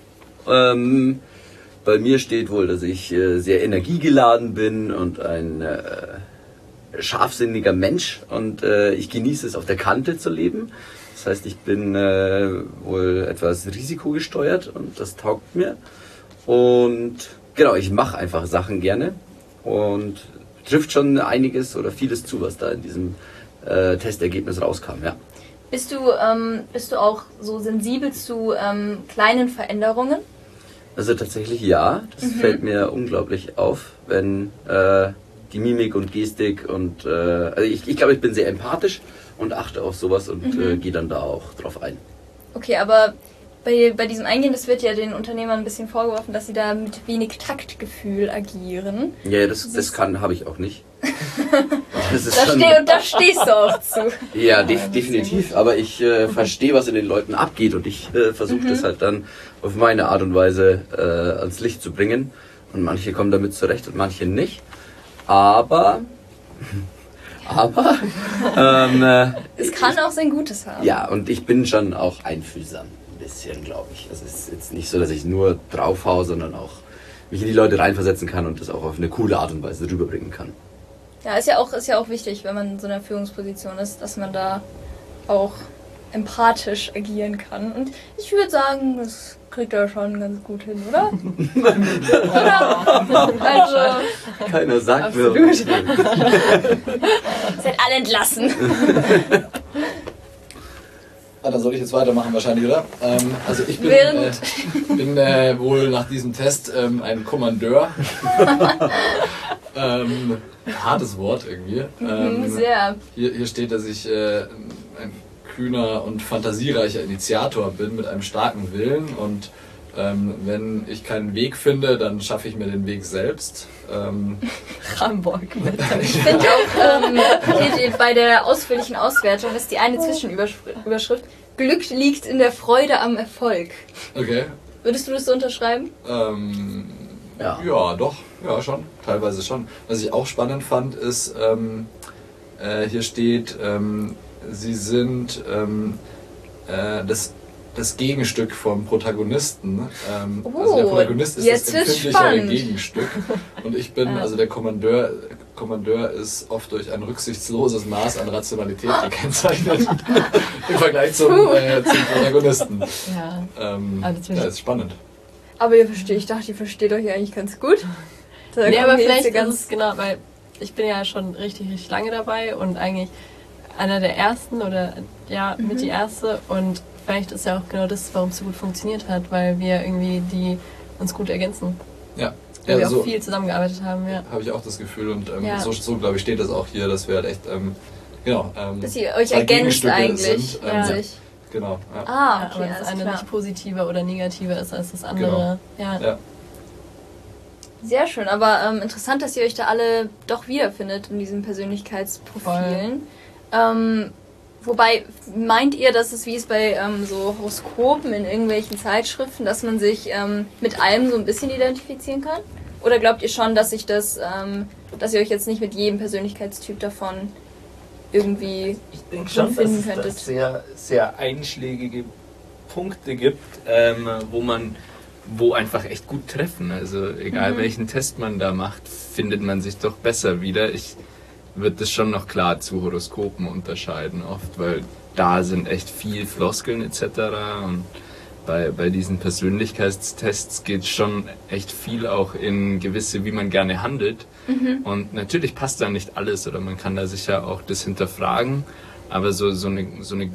Bei mir steht wohl, dass ich sehr energiegeladen bin und ein scharfsinniger Mensch und ich genieße es, auf der Kante zu leben. Das heißt, ich bin wohl etwas risikogesteuert und das taugt mir. Und genau, ich mache einfach Sachen gerne und trifft schon einiges oder vieles zu, was da in diesem Testergebnis rauskam, ja. Bist du auch so sensibel zu kleinen Veränderungen? Also tatsächlich ja, das fällt mir unglaublich auf, wenn die Mimik und Gestik und also ich glaube, ich bin sehr empathisch und achte auf sowas und gehe dann da auch drauf ein. Okay, aber bei diesem Eingehen, das wird ja den Unternehmern ein bisschen vorgeworfen, dass sie da mit wenig Taktgefühl agieren. Ja, das habe ich auch nicht. Das ist Da stehst du auch zu. Ja, definitiv. Aber ich verstehe, was in den Leuten abgeht und ich versuche das halt dann auf meine Art und Weise ans Licht zu bringen. Und manche kommen damit zurecht und manche nicht. Aber Es kann auch sein Gutes haben. ja, und ich bin schon auch einfühlsam. Ein bisschen, glaube ich. Es ist jetzt nicht so, dass ich nur draufhau, sondern auch mich in die Leute reinversetzen kann und das auch auf eine coole Art und Weise rüberbringen kann. Ja, ist ja auch wichtig, wenn man in so einer Führungsposition ist, dass man da auch empathisch agieren kann. Und ich würde sagen, das kriegt er schon ganz gut hin, oder? Oder? Also, Keiner sagt mir. seid alle entlassen. Dann soll ich jetzt weitermachen wahrscheinlich, oder? Also ich bin, bin wohl nach diesem Test ein Kommandeur. Hartes Wort irgendwie. Sehr. Hier steht, dass ich ein kühner und fantasiereicher Initiator bin mit einem starken Willen und wenn ich keinen Weg finde, dann schaffe ich mir den Weg selbst. Hamburg. Ich finde auch, steht bei der ausführlichen Auswertung ist die eine Zwischenüberschrift: Glück liegt in der Freude am Erfolg. Okay. Würdest du das so unterschreiben? Ja, doch. Ja, schon. Teilweise schon. Was ich auch spannend fand, ist, hier steht, sie sind das Gegenstück vom Protagonisten. Also der Protagonist ist jetzt das wird's empfindlichere spannend. Gegenstück. Und ich bin, also der Kommandeur ist oft durch ein rücksichtsloses Maß an Rationalität gekennzeichnet im Vergleich zum Protagonisten. Ja. Das ist spannend. Aber ich dachte, ihr versteht euch eigentlich ganz gut. Da Nee, kommen aber wir jetzt vielleicht hier ist es genau, weil ich bin ja schon richtig lange dabei und eigentlich einer der ersten oder ja, mit die erste und vielleicht ist ja auch genau das, warum es so gut funktioniert hat, weil wir irgendwie die uns gut ergänzen. Ja. Weil wir so auch viel zusammengearbeitet haben, ja. habe ich auch das Gefühl und Ja. so glaube ich, steht das auch hier, dass wir halt echt, Dass ihr euch zwei ergänzt Gegenstücke eigentlich sind, an ja. sich. Genau. Ja. Ah, Ja, okay, aber das alles eine klar. nicht positiver oder negativer ist als das andere. Ja. Ja. Sehr schön, aber interessant, dass ihr euch da alle doch wiederfindet in diesen Persönlichkeitsprofilen. Wobei, meint ihr, dass es wie es bei so Horoskopen in irgendwelchen Zeitschriften, dass man sich mit allem so ein bisschen identifizieren kann? Oder glaubt ihr schon, dass sich das, dass ihr euch jetzt nicht mit jedem Persönlichkeitstyp davon irgendwie Ich denke schon, dass finden es da könntet? sehr, sehr einschlägige Punkte gibt, wo einfach echt gut treffen. Also egal welchen Test man da macht, findet man sich doch besser wieder. Ich würde das schon noch klar zu Horoskopen unterscheiden oft, weil da sind echt viel Floskeln etc. Und bei diesen Persönlichkeitstests geht schon echt viel auch in gewisse, wie man gerne handelt. Und natürlich passt da nicht alles oder man kann da sicher auch das hinterfragen, aber so eine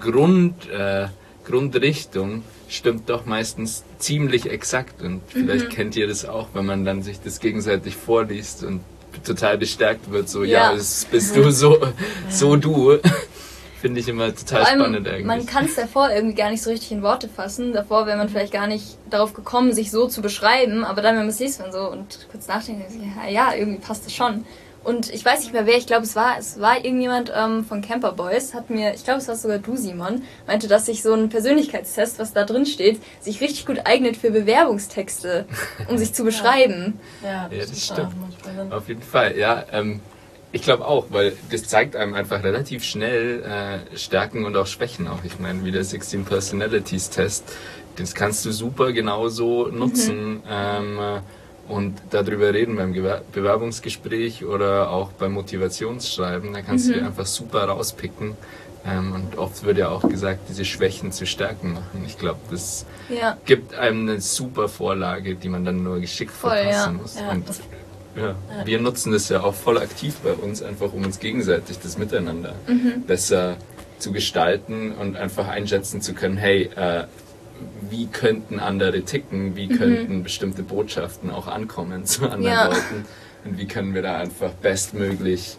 Grundrichtung stimmt doch meistens ziemlich exakt und vielleicht kennt ihr das auch, wenn man dann sich das gegenseitig vorliest und total bestärkt wird, so ja, das bist du so du. Finde ich immer total spannend eigentlich. Man kann es davor irgendwie gar nicht so richtig in Worte fassen. Davor wäre man vielleicht gar nicht darauf gekommen, sich so zu beschreiben, aber dann, wenn man es liest und so und kurz nachdenkt, ja, irgendwie passt es schon. Und ich weiß nicht mehr wer, ich glaube es war irgendjemand von Camper Boys, ich glaube es war sogar du, Simon, meinte, dass sich so ein Persönlichkeitstest, was da drin steht, sich richtig gut eignet für Bewerbungstexte, um sich zu beschreiben. Ja, das stimmt. Auf jeden Fall, ja. Ich glaube auch, weil das zeigt einem einfach relativ schnell Stärken und auch Schwächen auch. Ich meine, wie der 16 Personalities Test, das kannst du super genauso nutzen und darüber reden beim Bewerbungsgespräch oder auch beim Motivationsschreiben. Da kannst du dir einfach super rauspicken. Und oft wird ja auch gesagt, diese Schwächen zu Stärken machen. Ich glaube, das gibt einem eine super Vorlage, die man dann nur geschickt verpassen muss. Ja, und wir nutzen das ja auch voll aktiv bei uns, einfach um uns gegenseitig das Miteinander besser zu gestalten und einfach einschätzen zu können, hey, wie könnten andere ticken, wie könnten bestimmte Botschaften auch ankommen zu anderen Leuten und wie können wir da einfach bestmöglich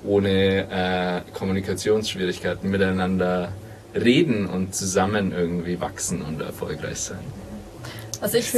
ohne Kommunikationsschwierigkeiten miteinander reden und zusammen irgendwie wachsen und erfolgreich sein. Was ich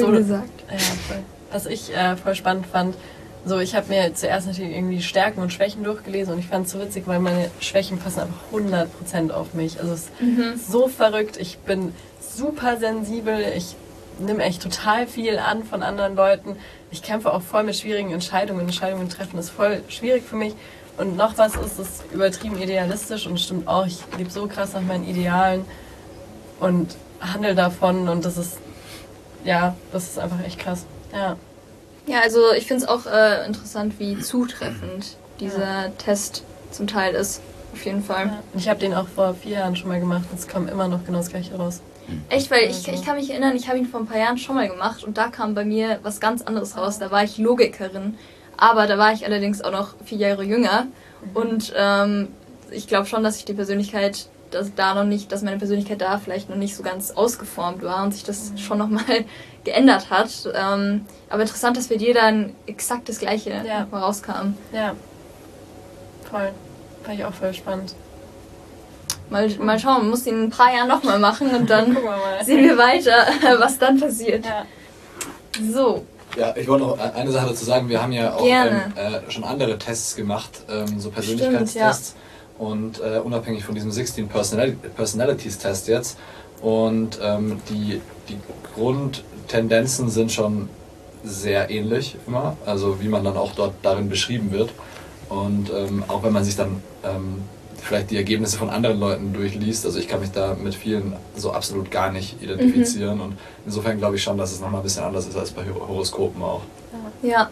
was ich voll spannend fand, so, ich habe mir zuerst natürlich irgendwie Stärken und Schwächen durchgelesen und ich fand es so witzig, weil meine Schwächen passen einfach 100% auf mich. Also es ist so verrückt, ich bin super sensibel, ich nehme echt total viel an von anderen Leuten. Ich kämpfe auch voll mit schwierigen Entscheidungen. Entscheidungen treffen ist voll schwierig für mich. Und noch was ist es übertrieben idealistisch und stimmt auch, ich lebe so krass nach meinen Idealen und handle davon und das ist einfach echt krass. Ja. Ja, also ich finde es auch interessant, wie zutreffend dieser Test zum Teil ist. Auf jeden Fall. Ja. Ich habe den auch vor 4 Jahren schon mal gemacht und es kam immer noch genau das gleiche raus. Echt, weil ich kann mich erinnern, ich habe ihn vor ein paar Jahren schon mal gemacht und da kam bei mir was ganz anderes raus. Da war ich Logikerin, aber da war ich allerdings auch noch 4 Jahre jünger und ich glaube schon, dass ich die Persönlichkeit, dass meine Persönlichkeit da vielleicht noch nicht so ganz ausgeformt war und sich das schon nochmal geändert hat. Aber interessant, dass bei dir dann exakt das Gleiche rauskam. Ja, voll. Fand ich auch voll spannend. Mal schauen, man muss ihn in ein paar Jahren nochmal machen und dann sehen wir weiter, was dann passiert. Ja. So. Ja, ich wollte noch eine Sache dazu sagen. Wir haben ja auch schon andere Tests gemacht, so Persönlichkeitstests. Stimmt, und unabhängig von diesem 16 Personalities Test jetzt. Und die Grundtendenzen sind schon sehr ähnlich immer, also wie man dann auch darin beschrieben wird. Und auch wenn man sich dann vielleicht die Ergebnisse von anderen Leuten durchliest, also ich kann mich da mit vielen so absolut gar nicht identifizieren und insofern glaube ich schon, dass es nochmal ein bisschen anders ist als bei Horoskopen auch. Ja,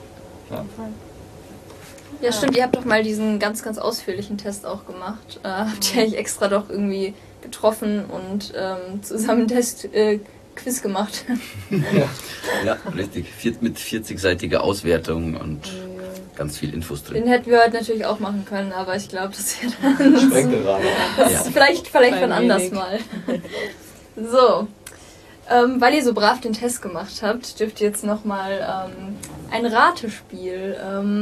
stimmt, ihr habt doch mal diesen ganz, ganz ausführlichen Test auch gemacht. Habt ihr euch extra doch irgendwie getroffen und zusammen einen Test-Quiz gemacht. Ja, richtig. Mit 40-seitiger Auswertung und ganz viel Infos drin. Den hätten wir heute natürlich auch machen können, aber ich glaube, das wäre dann... Sprengt den Rahmen. Vielleicht von anders mal. So. Weil ihr so brav den Test gemacht habt, dürft ihr jetzt nochmal ein Ratespiel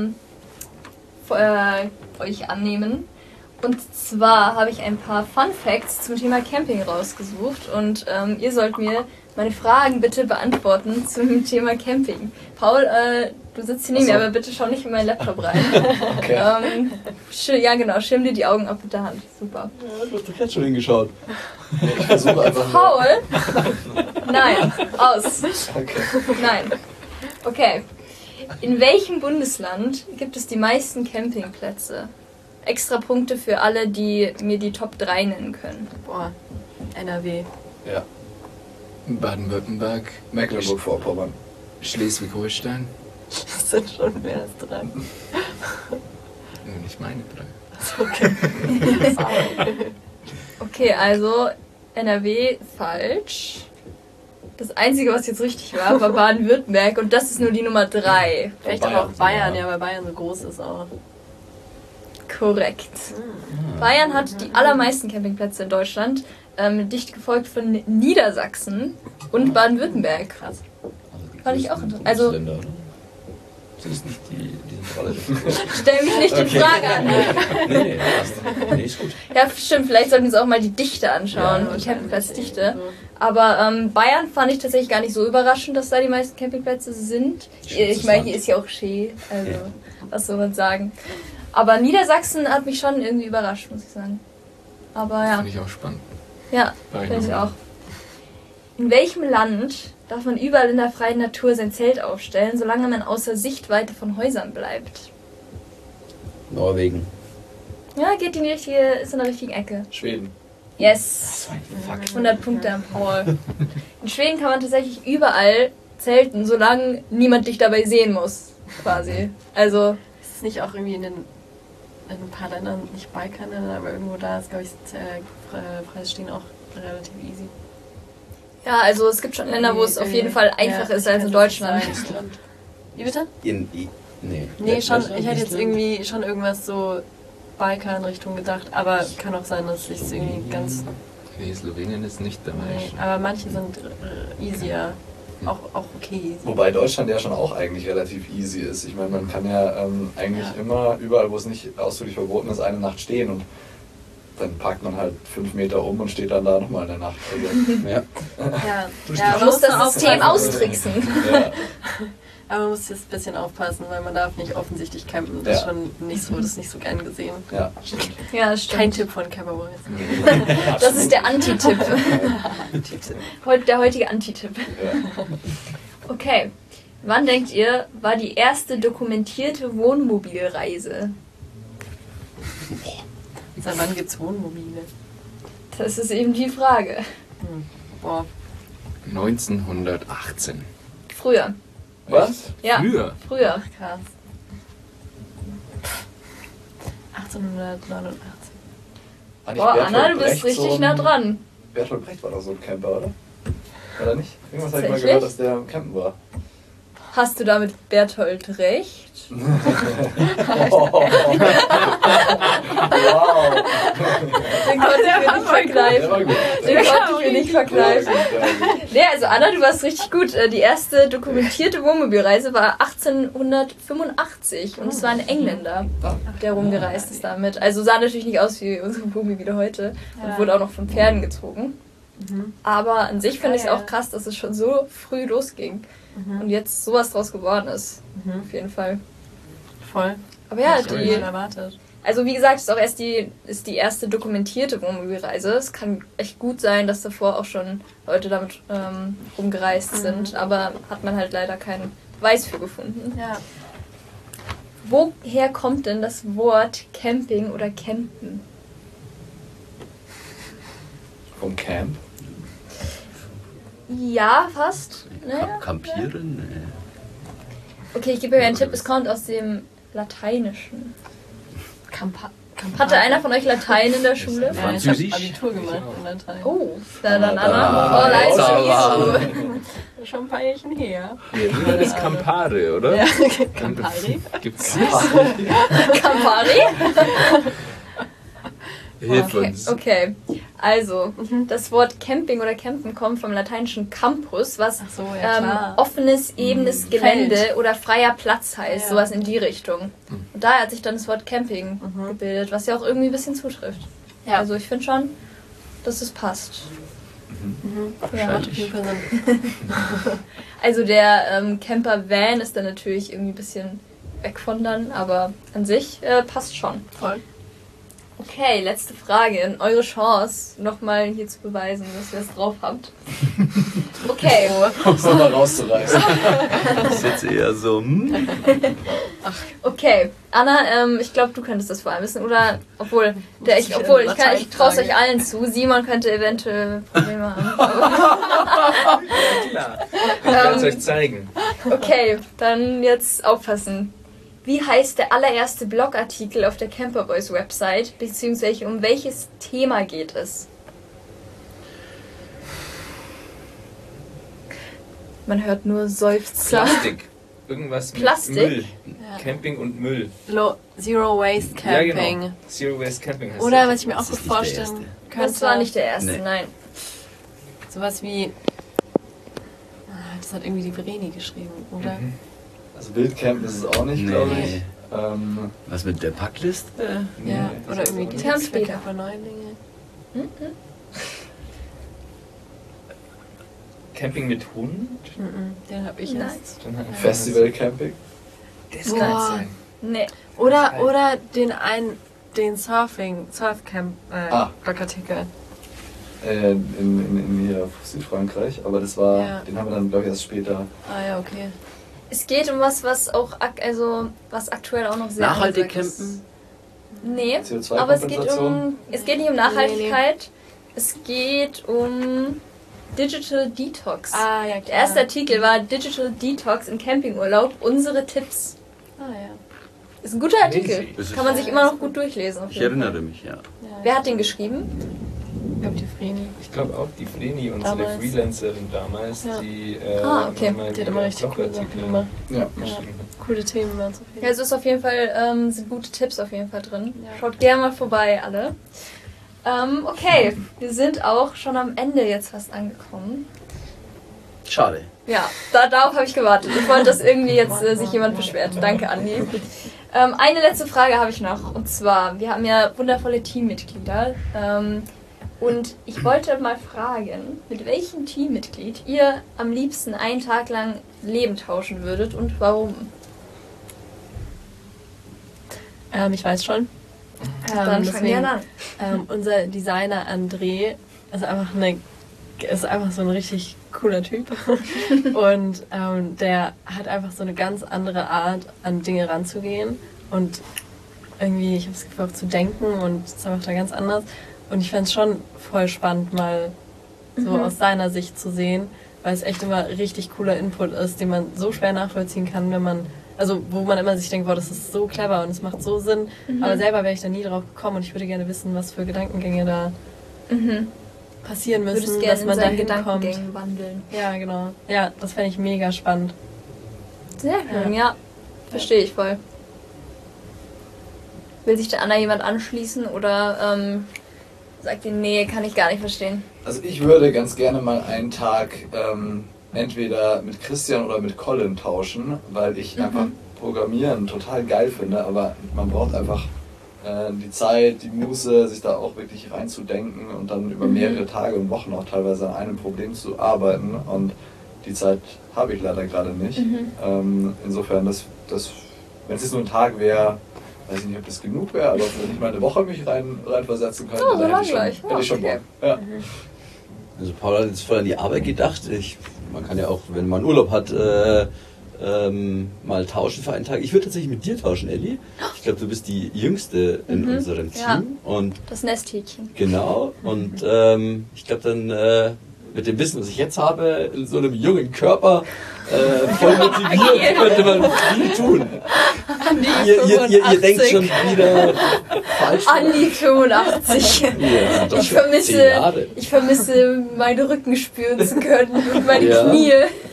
euch annehmen. Und zwar habe ich ein paar Fun Facts zum Thema Camping rausgesucht und ihr sollt mir meine Fragen bitte beantworten zum Thema Camping. Paul, du sitzt hier neben mir, aber bitte schau nicht in meinen Laptop rein. Okay. Ja genau, schirm dir die Augen ab mit der Hand. Super. Ja, du hast doch jetzt schon hingeschaut. Ich versuche einfach Paul? Nein, aus. Okay. Nein. Okay. In welchem Bundesland gibt es die meisten Campingplätze? Extra Punkte für alle, die mir die Top 3 nennen können. Boah, NRW. Ja. Baden-Württemberg, Mecklenburg-Vorpommern, Schleswig-Holstein. Das sind schon mehr als 3. Nicht meine 3. Okay. Okay, also NRW falsch. Das Einzige, was jetzt richtig war Baden-Württemberg und das ist nur die Nummer 3. Vielleicht aber auch Bayern, ja, weil Bayern so groß ist auch. Korrekt. Bayern hat die allermeisten Campingplätze in Deutschland, dicht gefolgt von Niedersachsen und Baden-Württemberg. Krass. Fand ich auch interessant. Also, Länder, oder? Das ist nicht die sind alle. stell mich nicht in Frage an. Nee, passt. Nee, ist gut. Ja, stimmt, vielleicht sollten wir uns auch mal die Dichte anschauen, Ja, die Campingplatzdichte. Aber Bayern fand ich tatsächlich gar nicht so überraschend, dass da die meisten Campingplätze sind. Ich meine, hier ist ja auch Schee, also was soll man sagen. Aber Niedersachsen hat mich schon irgendwie überrascht, muss ich sagen. Aber ja, Finde ich auch spannend. ja, finde ich auch. In welchem Land darf man überall in der freien Natur sein Zelt aufstellen, solange man außer Sichtweite von Häusern bleibt? Norwegen. Ja, geht in die richtige, ist in der richtigen Ecke. Schweden. Yes. 100 Punkte am Paul. In Schweden kann man tatsächlich überall zelten, solange niemand dich dabei sehen muss, quasi. Also, Ist es nicht auch irgendwie in ein paar Ländern, nicht Balkanländern, aber irgendwo da ist, glaube ich, Freistehen auch relativ easy. ja, also es gibt schon Länder, wo es auf jeden Fall einfacher ist als in Deutschland. Wie bitte? Nee, Schon, ich hätte jetzt irgendwie schon irgendwas so Balkan-Richtung gedacht, aber kann auch sein, dass ich es irgendwie ganz... Nee, Slowenien ist nicht dabei. Nee, aber manche sind easier. Auch okay easy. Wobei Deutschland ja schon auch eigentlich relativ easy ist. Ich meine, man kann ja eigentlich immer überall, wo es nicht ausdrücklich verboten ist, eine Nacht stehen und dann parkt man halt 5 Meter um und steht dann da nochmal eine Nacht. Also, Ja. Ja, Man muss das System austricksen. ja. aber man muss jetzt ein bisschen aufpassen, weil man darf nicht offensichtlich campen. Das ist schon nicht so, das ist nicht so gern gesehen. Ja, stimmt. Ja, das stimmt. Kein Tipp von Camperboys. Das ist der Anti-Tipp. Der heutige Anti-Tipp. Ja. Okay. Wann denkt ihr, war die erste dokumentierte Wohnmobilreise? Seit wann gibt's Wohnmobile? Das ist eben die Frage. Boah, 1918. Früher. Was? Ja, Früher? früher. krass. 1889. War nicht Boah, Bertolt Anna, du bist Brecht richtig so ein- nah dran. Bertolt Brecht war doch so ein Camper, oder? Oder nicht? Irgendwas habe ich mal Tatsächlich? gehört, dass der am Campen war. Hast du damit Bertolt recht? Wow. Den konnte ich mir nicht verkneifen. Der war gut. Den konnte ich mir nicht verkneifen. Der war gut. Nee, also Anna, du warst richtig gut. Die erste dokumentierte Wohnmobilreise war 1885 und es war ein Engländer, der rumgereist ist damit. Also sah natürlich nicht aus wie unsere Wohnmobile heute und wurde auch noch von Pferden gezogen. Aber an sich finde ich es auch krass, dass es schon so früh losging und jetzt sowas draus geworden ist. Auf jeden Fall. Voll. Aber ja, Hab ich nicht erwartet. also wie gesagt, ist auch erst die erste dokumentierte Wohnmobilreise. Es kann echt gut sein, dass davor auch schon Leute damit rumgereist sind, aber hat man halt leider keinen Beweis für gefunden. Ja. Woher kommt denn das Wort Camping oder Campen? Vom Camp? Ja, fast. Naja. Kampieren? Okay, ich gebe euch einen Tipp, es kommt aus dem Lateinischen. Campari. Hatte einer von euch Latein in der Schule? Ja, ich habe Französisch? Abitur gemacht in Latein. Oh, dann Anna. Oh, leider. Schon ein paar Jährchen her. Ja, das ist Campari, oder? Ja, Campari. Gibt's Campari? Hilf Okay, uns. okay. Also, das Wort Camping oder Campen kommt vom lateinischen Campus, was Ach so, ja, klar. offenes, ebenes Gelände Feld. oder freier Platz heißt, Ja. sowas in die Richtung. Und daher hat sich dann das Wort Camping gebildet, was ja auch irgendwie ein bisschen zutrifft. Ja. Also ich finde schon, dass es passt. Ja. Macht auf jeden Fall Sinn. Also der Camper-Van ist dann natürlich irgendwie ein bisschen weg von dann, aber an sich passt schon. Voll. Okay, letzte Frage. Eure Chance, nochmal hier zu beweisen, dass ihr es drauf habt. Okay. Um es nochmal rauszureißen. Das ist jetzt eher so, Okay. Anna, ich glaube, du könntest das vor allem wissen, oder? Obwohl, ich traue es euch allen zu. Simon könnte eventuell Probleme haben. Klar. Ich kann es euch zeigen. Okay, dann jetzt aufpassen. Wie heißt der allererste Blogartikel auf der Camperboys Website, beziehungsweise um welches Thema geht es? Man hört nur Seufzer. Plastik. Irgendwas mit Plastik? Müll. Ja. Camping und Müll. Zero Waste Ja, Camping. genau. Zero Waste Camping heißt Oder das. was ich mir auch Das gut ist nicht der vorstellen könnte. Das war nicht der erste, Nee. nein. Sowas wie. Das hat irgendwie die Vreni geschrieben, oder? Also Wildcamp ist es auch nicht, Nee. glaube ich. was mit der Packliste? Nee, Ja, das oder ist irgendwie auch die nicht. Kam Tipps für später. Camper-Neulinge. Camping mit Hund? Den hab ich Nein. jetzt. Dann hat- Festival Camping. Das Boah. kann sein. Nee. Oder den Ah. Blogartikel. In hier Südfrankreich, aber das war, Ja. den haben wir dann, glaube ich, erst später. Ah ja, okay. Es geht um was auch was aktuell auch noch sehr Nachhaltig angesagt ist. campen? Nee, aber es geht nicht um Nachhaltigkeit. Es geht um Digital Detox. Ah ja, klar. Der erste Artikel war Digital Detox im Campingurlaub. Unsere Tipps. Ah ja. Ist ein guter Artikel. Easy. Kann man sich immer noch gut durchlesen. Auf Ich jeden Fall. erinnere mich, ja. Wer hat den geschrieben? Ich glaube die Vreni. Ich glaube auch die Vreni, unsere Damals. Freelancerin damals, Ja. die Okay. immer Die hat immer wieder richtig coole Sachen Blogartikel gemacht. Ja. geschrieben hat. Coole Themen waren so viel. Ja, es ist auf jeden Fall, sind gute Tipps auf jeden Fall drin. Ja. Schaut gerne mal vorbei, alle. Okay, wir sind auch schon am Ende jetzt fast angekommen. Schade. Ja, darauf habe ich gewartet. Ich wollte, dass irgendwie jetzt sich jemand beschwert. Danke, Andi. Eine letzte Frage habe ich noch. Und zwar, wir haben ja wundervolle Teammitglieder. Und ich wollte mal fragen, mit welchem Teammitglied ihr am liebsten einen Tag lang Leben tauschen würdet und warum? Ich weiß schon. Dann fangen wir deswegen, an. Unser Designer André ist einfach so ein richtig cooler Typ. Und der hat einfach so eine ganz andere Art, an Dinge ranzugehen. Und irgendwie, ich habe das Gefühl, auch zu denken und es ist einfach da ganz anders. Und ich fände es schon voll spannend, mal so aus seiner Sicht zu sehen, weil es echt immer richtig cooler Input ist, den man so schwer nachvollziehen kann, wenn man, also wo man immer sich denkt, boah, das ist so clever und es macht so Sinn, aber selber wäre ich da nie drauf gekommen und ich würde gerne wissen, was für Gedankengänge da passieren müssen, Würdest gerne dass in man da seinen hinkommt. Gedankengängen wandeln. Ja, genau. Ja, das fände ich mega spannend. Sehr schön, ja. Verstehe ich voll. Will sich der Anna jemand anschließen oder sagt ihr, nee, kann ich gar nicht verstehen? Also ich würde ganz gerne mal einen Tag entweder mit Christian oder mit Colin tauschen, weil ich einfach Programmieren total geil finde, aber man braucht einfach die Zeit, die Muße, sich da auch wirklich reinzudenken und dann über mehrere Tage und Wochen auch teilweise an einem Problem zu arbeiten und die Zeit habe ich leider gerade nicht. Insofern, wenn es jetzt nur ein Tag wäre, weiß ich nicht, ob das genug wäre, aber wenn ich mal eine Woche mich reinversetzen könnte, Oh, so dann lang hätte gleich. ich schon Okay. Bock. Ja. Also Paul hat jetzt voll an die Arbeit gedacht. Man kann ja auch, wenn man Urlaub hat, mal tauschen für einen Tag. Ich würde tatsächlich mit dir tauschen, Elli. Ich glaube, du bist die Jüngste in unserem Team. Ja. Und Das Nesthäkchen. genau. Und ich glaube dann mit dem Wissen, was ich jetzt habe, in so einem jungen Körper voll motiviert, könnte man viel tun. Ihr denkt schon wieder falsch. Andi 85. Ja, doch schon 10 Jahre. Ich vermisse, meine Rücken spüren zu können und meine Ja. Knie.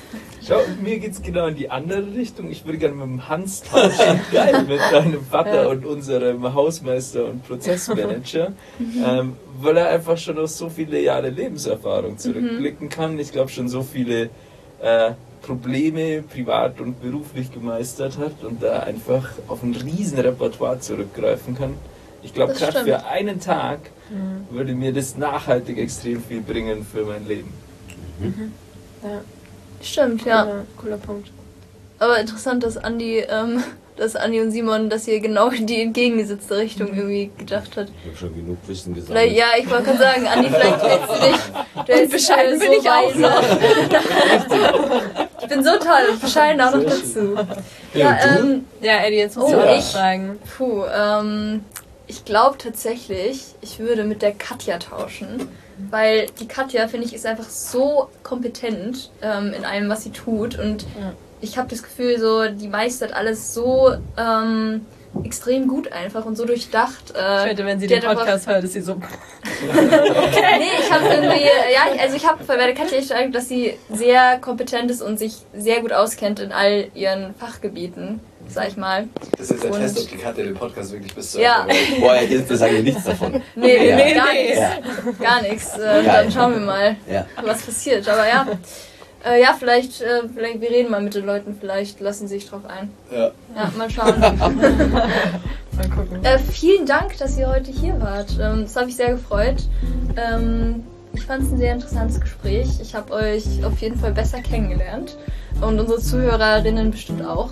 Schau, mir geht's genau in die andere Richtung. Ich würde gerne mit dem Hans tauschen. Geil, mit deinem Vater und unserem Hausmeister und Prozessmanager. Weil er einfach schon auf so viele Jahre Lebenserfahrung zurückblicken kann. Ich glaube, schon so viele Probleme privat und beruflich gemeistert hat und da einfach auf ein riesen Repertoire zurückgreifen kann. Ich glaube, gerade für einen Tag würde mir das nachhaltig extrem viel bringen für mein Leben. Ja. Stimmt, ja. Cooler Punkt. Aber interessant, dass Andi und Simon, dass ihr genau in die entgegengesetzte Richtung irgendwie gedacht habt. Ich habe schon genug Wissen gesagt. Ja, ich wollte gerade sagen, Andi, vielleicht hältst du dich. Du hältst bescheiden bin ich auch noch. Ich bin so toll und bescheiden auch noch dazu. Ja, Eddie, jetzt musst du auch fragen. Ich glaube tatsächlich, ich würde mit der Katja tauschen. Weil die Katja, finde ich, ist einfach so kompetent in allem, was sie tut. Und ich habe das Gefühl, so die meistert alles so extrem gut einfach und so durchdacht. Ich hätte, wenn sie den Podcast hört, ist sie so... Okay. Nee, ich habe irgendwie... ich habe bei der Katja echt gedacht, dass sie sehr kompetent ist und sich sehr gut auskennt in all ihren Fachgebieten, sag ich mal. Das ist jetzt der Test, ob die Katja den Podcast wirklich bis zu Ende hört. Boah, jetzt sage ich nichts davon. Nee, gar nichts. Gar nichts. Dann schauen wir mal, was passiert. Aber vielleicht, wir reden mal mit den Leuten, vielleicht lassen sie sich drauf ein. Ja, mal schauen. Mal gucken. Vielen Dank, dass ihr heute hier wart. Das habe ich sehr gefreut. Ich fand es ein sehr interessantes Gespräch. Ich habe euch auf jeden Fall besser kennengelernt. Und unsere Zuhörerinnen bestimmt auch.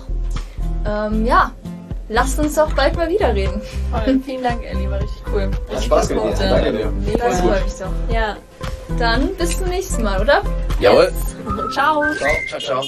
Lasst uns doch bald mal wieder reden. Voll. Vielen Dank, Ellie, war richtig cool. Hat Spaß gemacht. Danke dir. Das freut mich doch. Ja. Dann bis zum nächsten Mal, oder? Jawohl. Ciao. Ciao.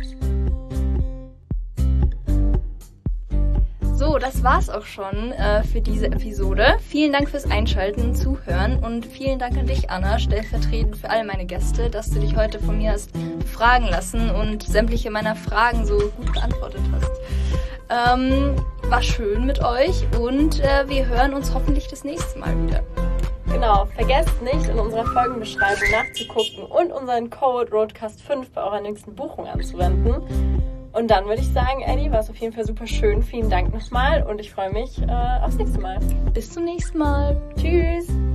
So, das war's auch schon für diese Episode. Vielen Dank fürs Einschalten, Zuhören und vielen Dank an dich, Anna, stellvertretend für alle meine Gäste, dass du dich heute von mir hast befragen lassen und sämtliche meiner Fragen so gut beantwortet hast. War schön mit euch und wir hören uns hoffentlich das nächste Mal wieder. Genau, vergesst nicht, in unserer Folgenbeschreibung nachzugucken und unseren Code ROADCAST5 bei eurer nächsten Buchung anzuwenden. Und dann würde ich sagen, Eddie, war es auf jeden Fall super schön. Vielen Dank nochmal und ich freue mich aufs nächste Mal. Bis zum nächsten Mal. Tschüss.